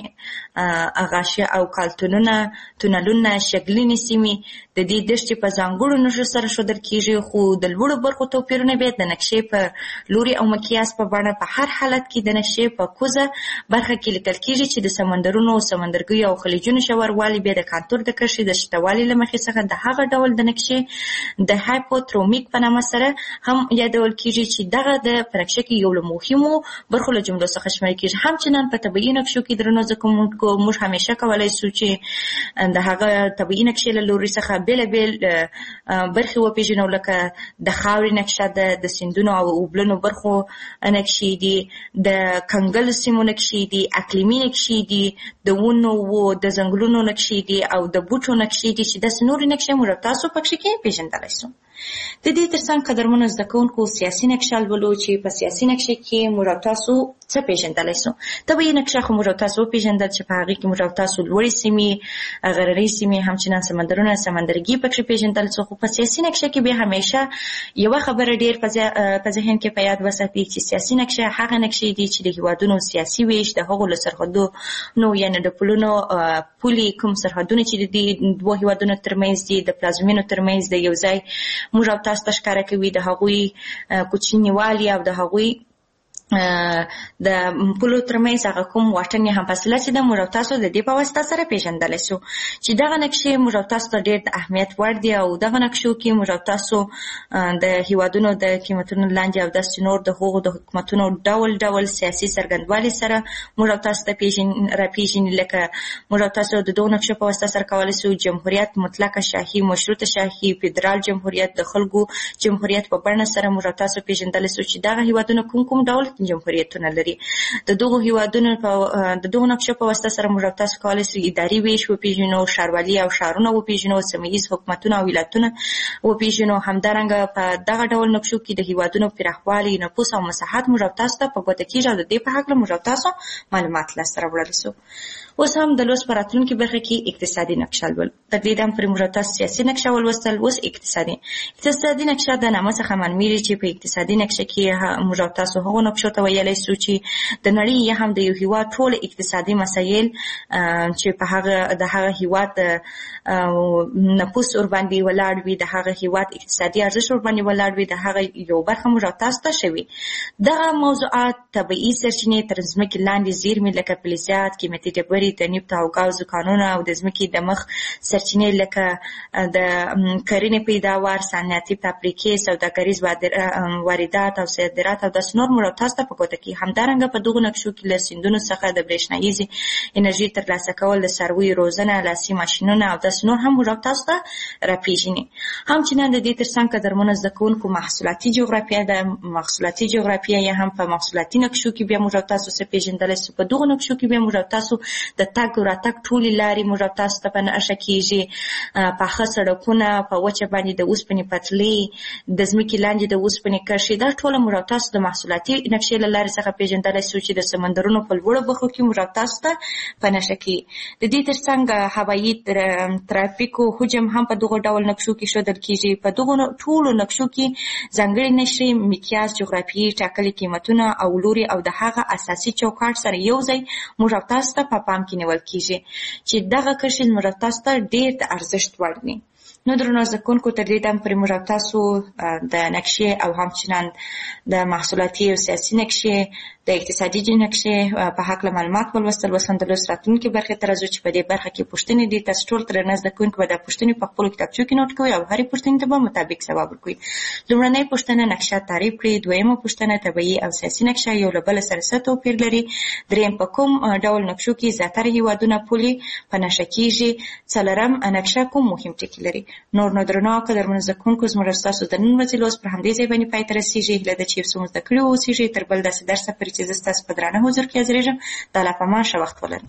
غاشیه او کالتونونه، تونلونه، شګلینې سیمې د دې دښتې په ځانګړو نښو سره ښودل کېږي، خو د لوړو برخو توپیرونه بیا د نقشې په لوري او مقیاس په بڼه په هر حالت کې د نقشې په کوزه برخه کې لیکل کېږي چې د سمندرونو، سمندرګیو او خلیجونو ژوروالی بیا د کانتور د کرښې د شتوالي له مخې څخه د هغه ډول د نقشې د هایپوترومیک په نامه سره هم یادول کېږي چې دغه د په نقشه کې یو له مهمو برخو له جملو څخه شمېرل کېږي. همچنان په طبیعي نقشو کې درنو زده کوونکو موږ همیشه کولی شو چې د هغه طبیعي نقشې له لوري څخه بېلابېل برخې وپېژنو، لکه د خاورې نقشه ده، د سیندونو او اوبلنو برخو نقشې دي، د کنګل سیمو نقشې دي، اقلیمي نقشې دي، د ونو د ځنګلونو نقشې دي او د بوټو نقشې دي چې داسې نورې نقشې موږ تاسو پکښې کې پېژندلی شو. د دې ترڅنګ قدرمنو زده کوونکو سیاسي نقشه لولو چې په سیاسي نقشه کې موږ تاسو څه پېژندلی شو. طبیعي نقشه خو موږ تاسو وپېژندل چې په هغې کې موږ تاسو لوړې سیمې، غرنۍ سیمې، همچنان سمندرونه، سمندرګي پکښې پېژندل شو. خو په سیاسي نقشه کې بیا همیشه یوه خبره ډېر په ذهن کې په یاد وساتئ چې سیاسي نقشه هغه نقشې دي چې د هېوادونو سیاسي ویش، د هغو له سرحدونو یعنې د پلونو پولې کوم سرحدونه چې د دې دوو هېوادونو ترمنځ دي، د پلازمینو ترمنځ د یو ځای موږ او تاسو ته ښکاره کوي، د هغوی کوچنیوالي او د هغوی د پولو ترمنځ هغه کوم واټن یا هم فاصله چې ده موږ او تاسو د دې په واسطه سره پېژندلی شو چې دغه نقشې موږ او تاسو ته ډېر د اهمیت وړ دي او دغه نقشو کې موږ او تاسو د هېوادونو د قیمتونو لاندې او داسې نور د هغو د حکومتونو ډول ډول سیاسي څرګندوالي سره موږ او تاسو ته راپېژني، لکه موږ او تاسو د دغو نقشو په واسطه سره کولی شو جمهوریت، مطلقه شاهي، مشروطه شاهي، فدرال جمهوریت، د خلکو جمهوریت په بڼه سره موږ او تاسو پېژندلی شو چې دغه هېوادونه کوم ډول جمهوریتونه لري. د دغو هېوادونو د دغو نقشو په واسطه سره موږ او تاسو کولی شو اداري ویش وپېژنو، ښاروالي او ښارونه وپېژنو، سیمه ییز حکومتونه او ولایتونه وپېژنو. همدارنګه په دغه ډول نقشو کې د هېوادونو پراخوالی، نفوس او مساحت موږ او تاسو ته په ګوته کېږي او د دې په هکله موږ او تاسو معلومات لاسته راوړلی شو. اوس هم د لوست په راتلونکي برخه کې اقتصادي نقشه لول. تر دې دم پرې موږ او تاسو سیاسي نقشه ولوستل، اوس اقتصادي نقشه د نامه څخه معلومیږي چې په اقتصادي نقشه کې موږ او تاسو هغو نقشو ته ویلی شو چې د نړۍ یا هم د یو هېواد ټول اقتصادي مسایل چې په د هغه هېواد نفوس ورباندې ولاړ وي، د هغه هېواد اقتصادي ارزښت ورباندې ولاړ وي، د هغه یو برخه موږ او تاسو ته شوي. دغه موضوعات طبیعي سرچینې تر ځمکې لاندې زیرمې لکه فلزات، قیمتي ډبرې، د نفت او ګازو کانونه او د ځمکې د مخ سرچینې لکه د کرنې پیداوار، صنعتي فابریکې، سوداګریز واردات او صادرات او داسې نور موږ او تاسو ته په ګوته کې. همدارنګه په دغو نقشو کې له سیندونو څخه د برېښنایي انرژي ترلاسه کول، د څارویو روزنه، لاسي ماشینونه او داسې نور هم موږ او تاسو ته راپېژني. همچنان د دې ترڅنګ قدرمنو زده کوونکو محصولاتي جغرافیه ده. محصولاتي جغرافیه یا هم په محصولاتي نقشو کې بیا موږ او تاسو څه پېژندلی شو. په دغو نقشو کې بیا موږ او تاسو د تګ راتګ ټولې لارې موږ او تاسو ته په نښه کېږي. پاخه سړکونه، په وچه باندې د اوسپنې پټلۍ، د ځمکې لاندې د اوسپنې کرښې، دا ټوله موږ او تاسو د محصولاتي نقشې نقشې له لارې څخه پیژندلی شو چې د سمندرونو په لوړو برخو کې موږ او تاسو ته په نښه کړي. د دې ترڅنګ هوایي ترافیکو حجم هم په دغو ډول نقشو کې ښودل کېږي. په دغو ټولو نقشو کې ځانګړي نښې، مقیاس، جغرافیایي ټاکلي قیمتونه او لوري او د هغه اساسي چوکاټ سره یو ځای موږ او تاسو ته په پام کې نیول کېږي چې دغه کرښې موږ او تاسو ته ډېر د ارزښت وړ دي. نو درنو زده کوونکو، تر دې دمه پورې موږ او تاسو د نقشې او همچنان د محصولاتي او سیاسي نقشې، د اقتصادي نقشې په هکله معلومات ولوستل. اوس هم د لوست راتلونکې برخې ته راځو چې په دې برخه کې پوښتنې دي. تاسو ټول درنه زده کوونکي به دا پوښتنې په خپلو کتابچو کې نوټ کوئ او هرې پوښتنې ته به مطابق ځواب ورکوئ. لومړنۍ پوښتنه نقشه تعریف کړئ. دویمه پوښتنه طبیعي او سیاسي نقشه یو له بله سره څه توپیر لري. دریم په کوم ډول نقشو کې زیاتره هېوادونه پولې په نښه کېږي. څلورم نقشه کوم مهم ټکي لري. نو درنو قدرمنو زده کوونکو، زموږ ستاسو د نن ورځې لوست پر همدې ځای باندې پای ته رسېږي. هیله ده چې یو څه مو زده کړي واوسېږي. تر بل داسې درسه پورې چې زه ستاسو په درانه حضور کې حاضرېږم، د الله په امان ښه وخت ولرئ.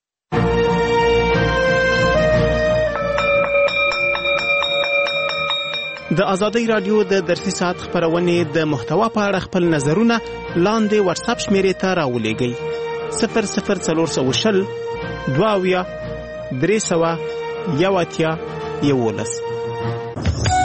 د ازادۍ راډیو د درسي ساعت خپرونې د محتوا په اړه خپل نظرونه لاندې واتساپ شمیرې ته راولېږئ: 00420 22 311.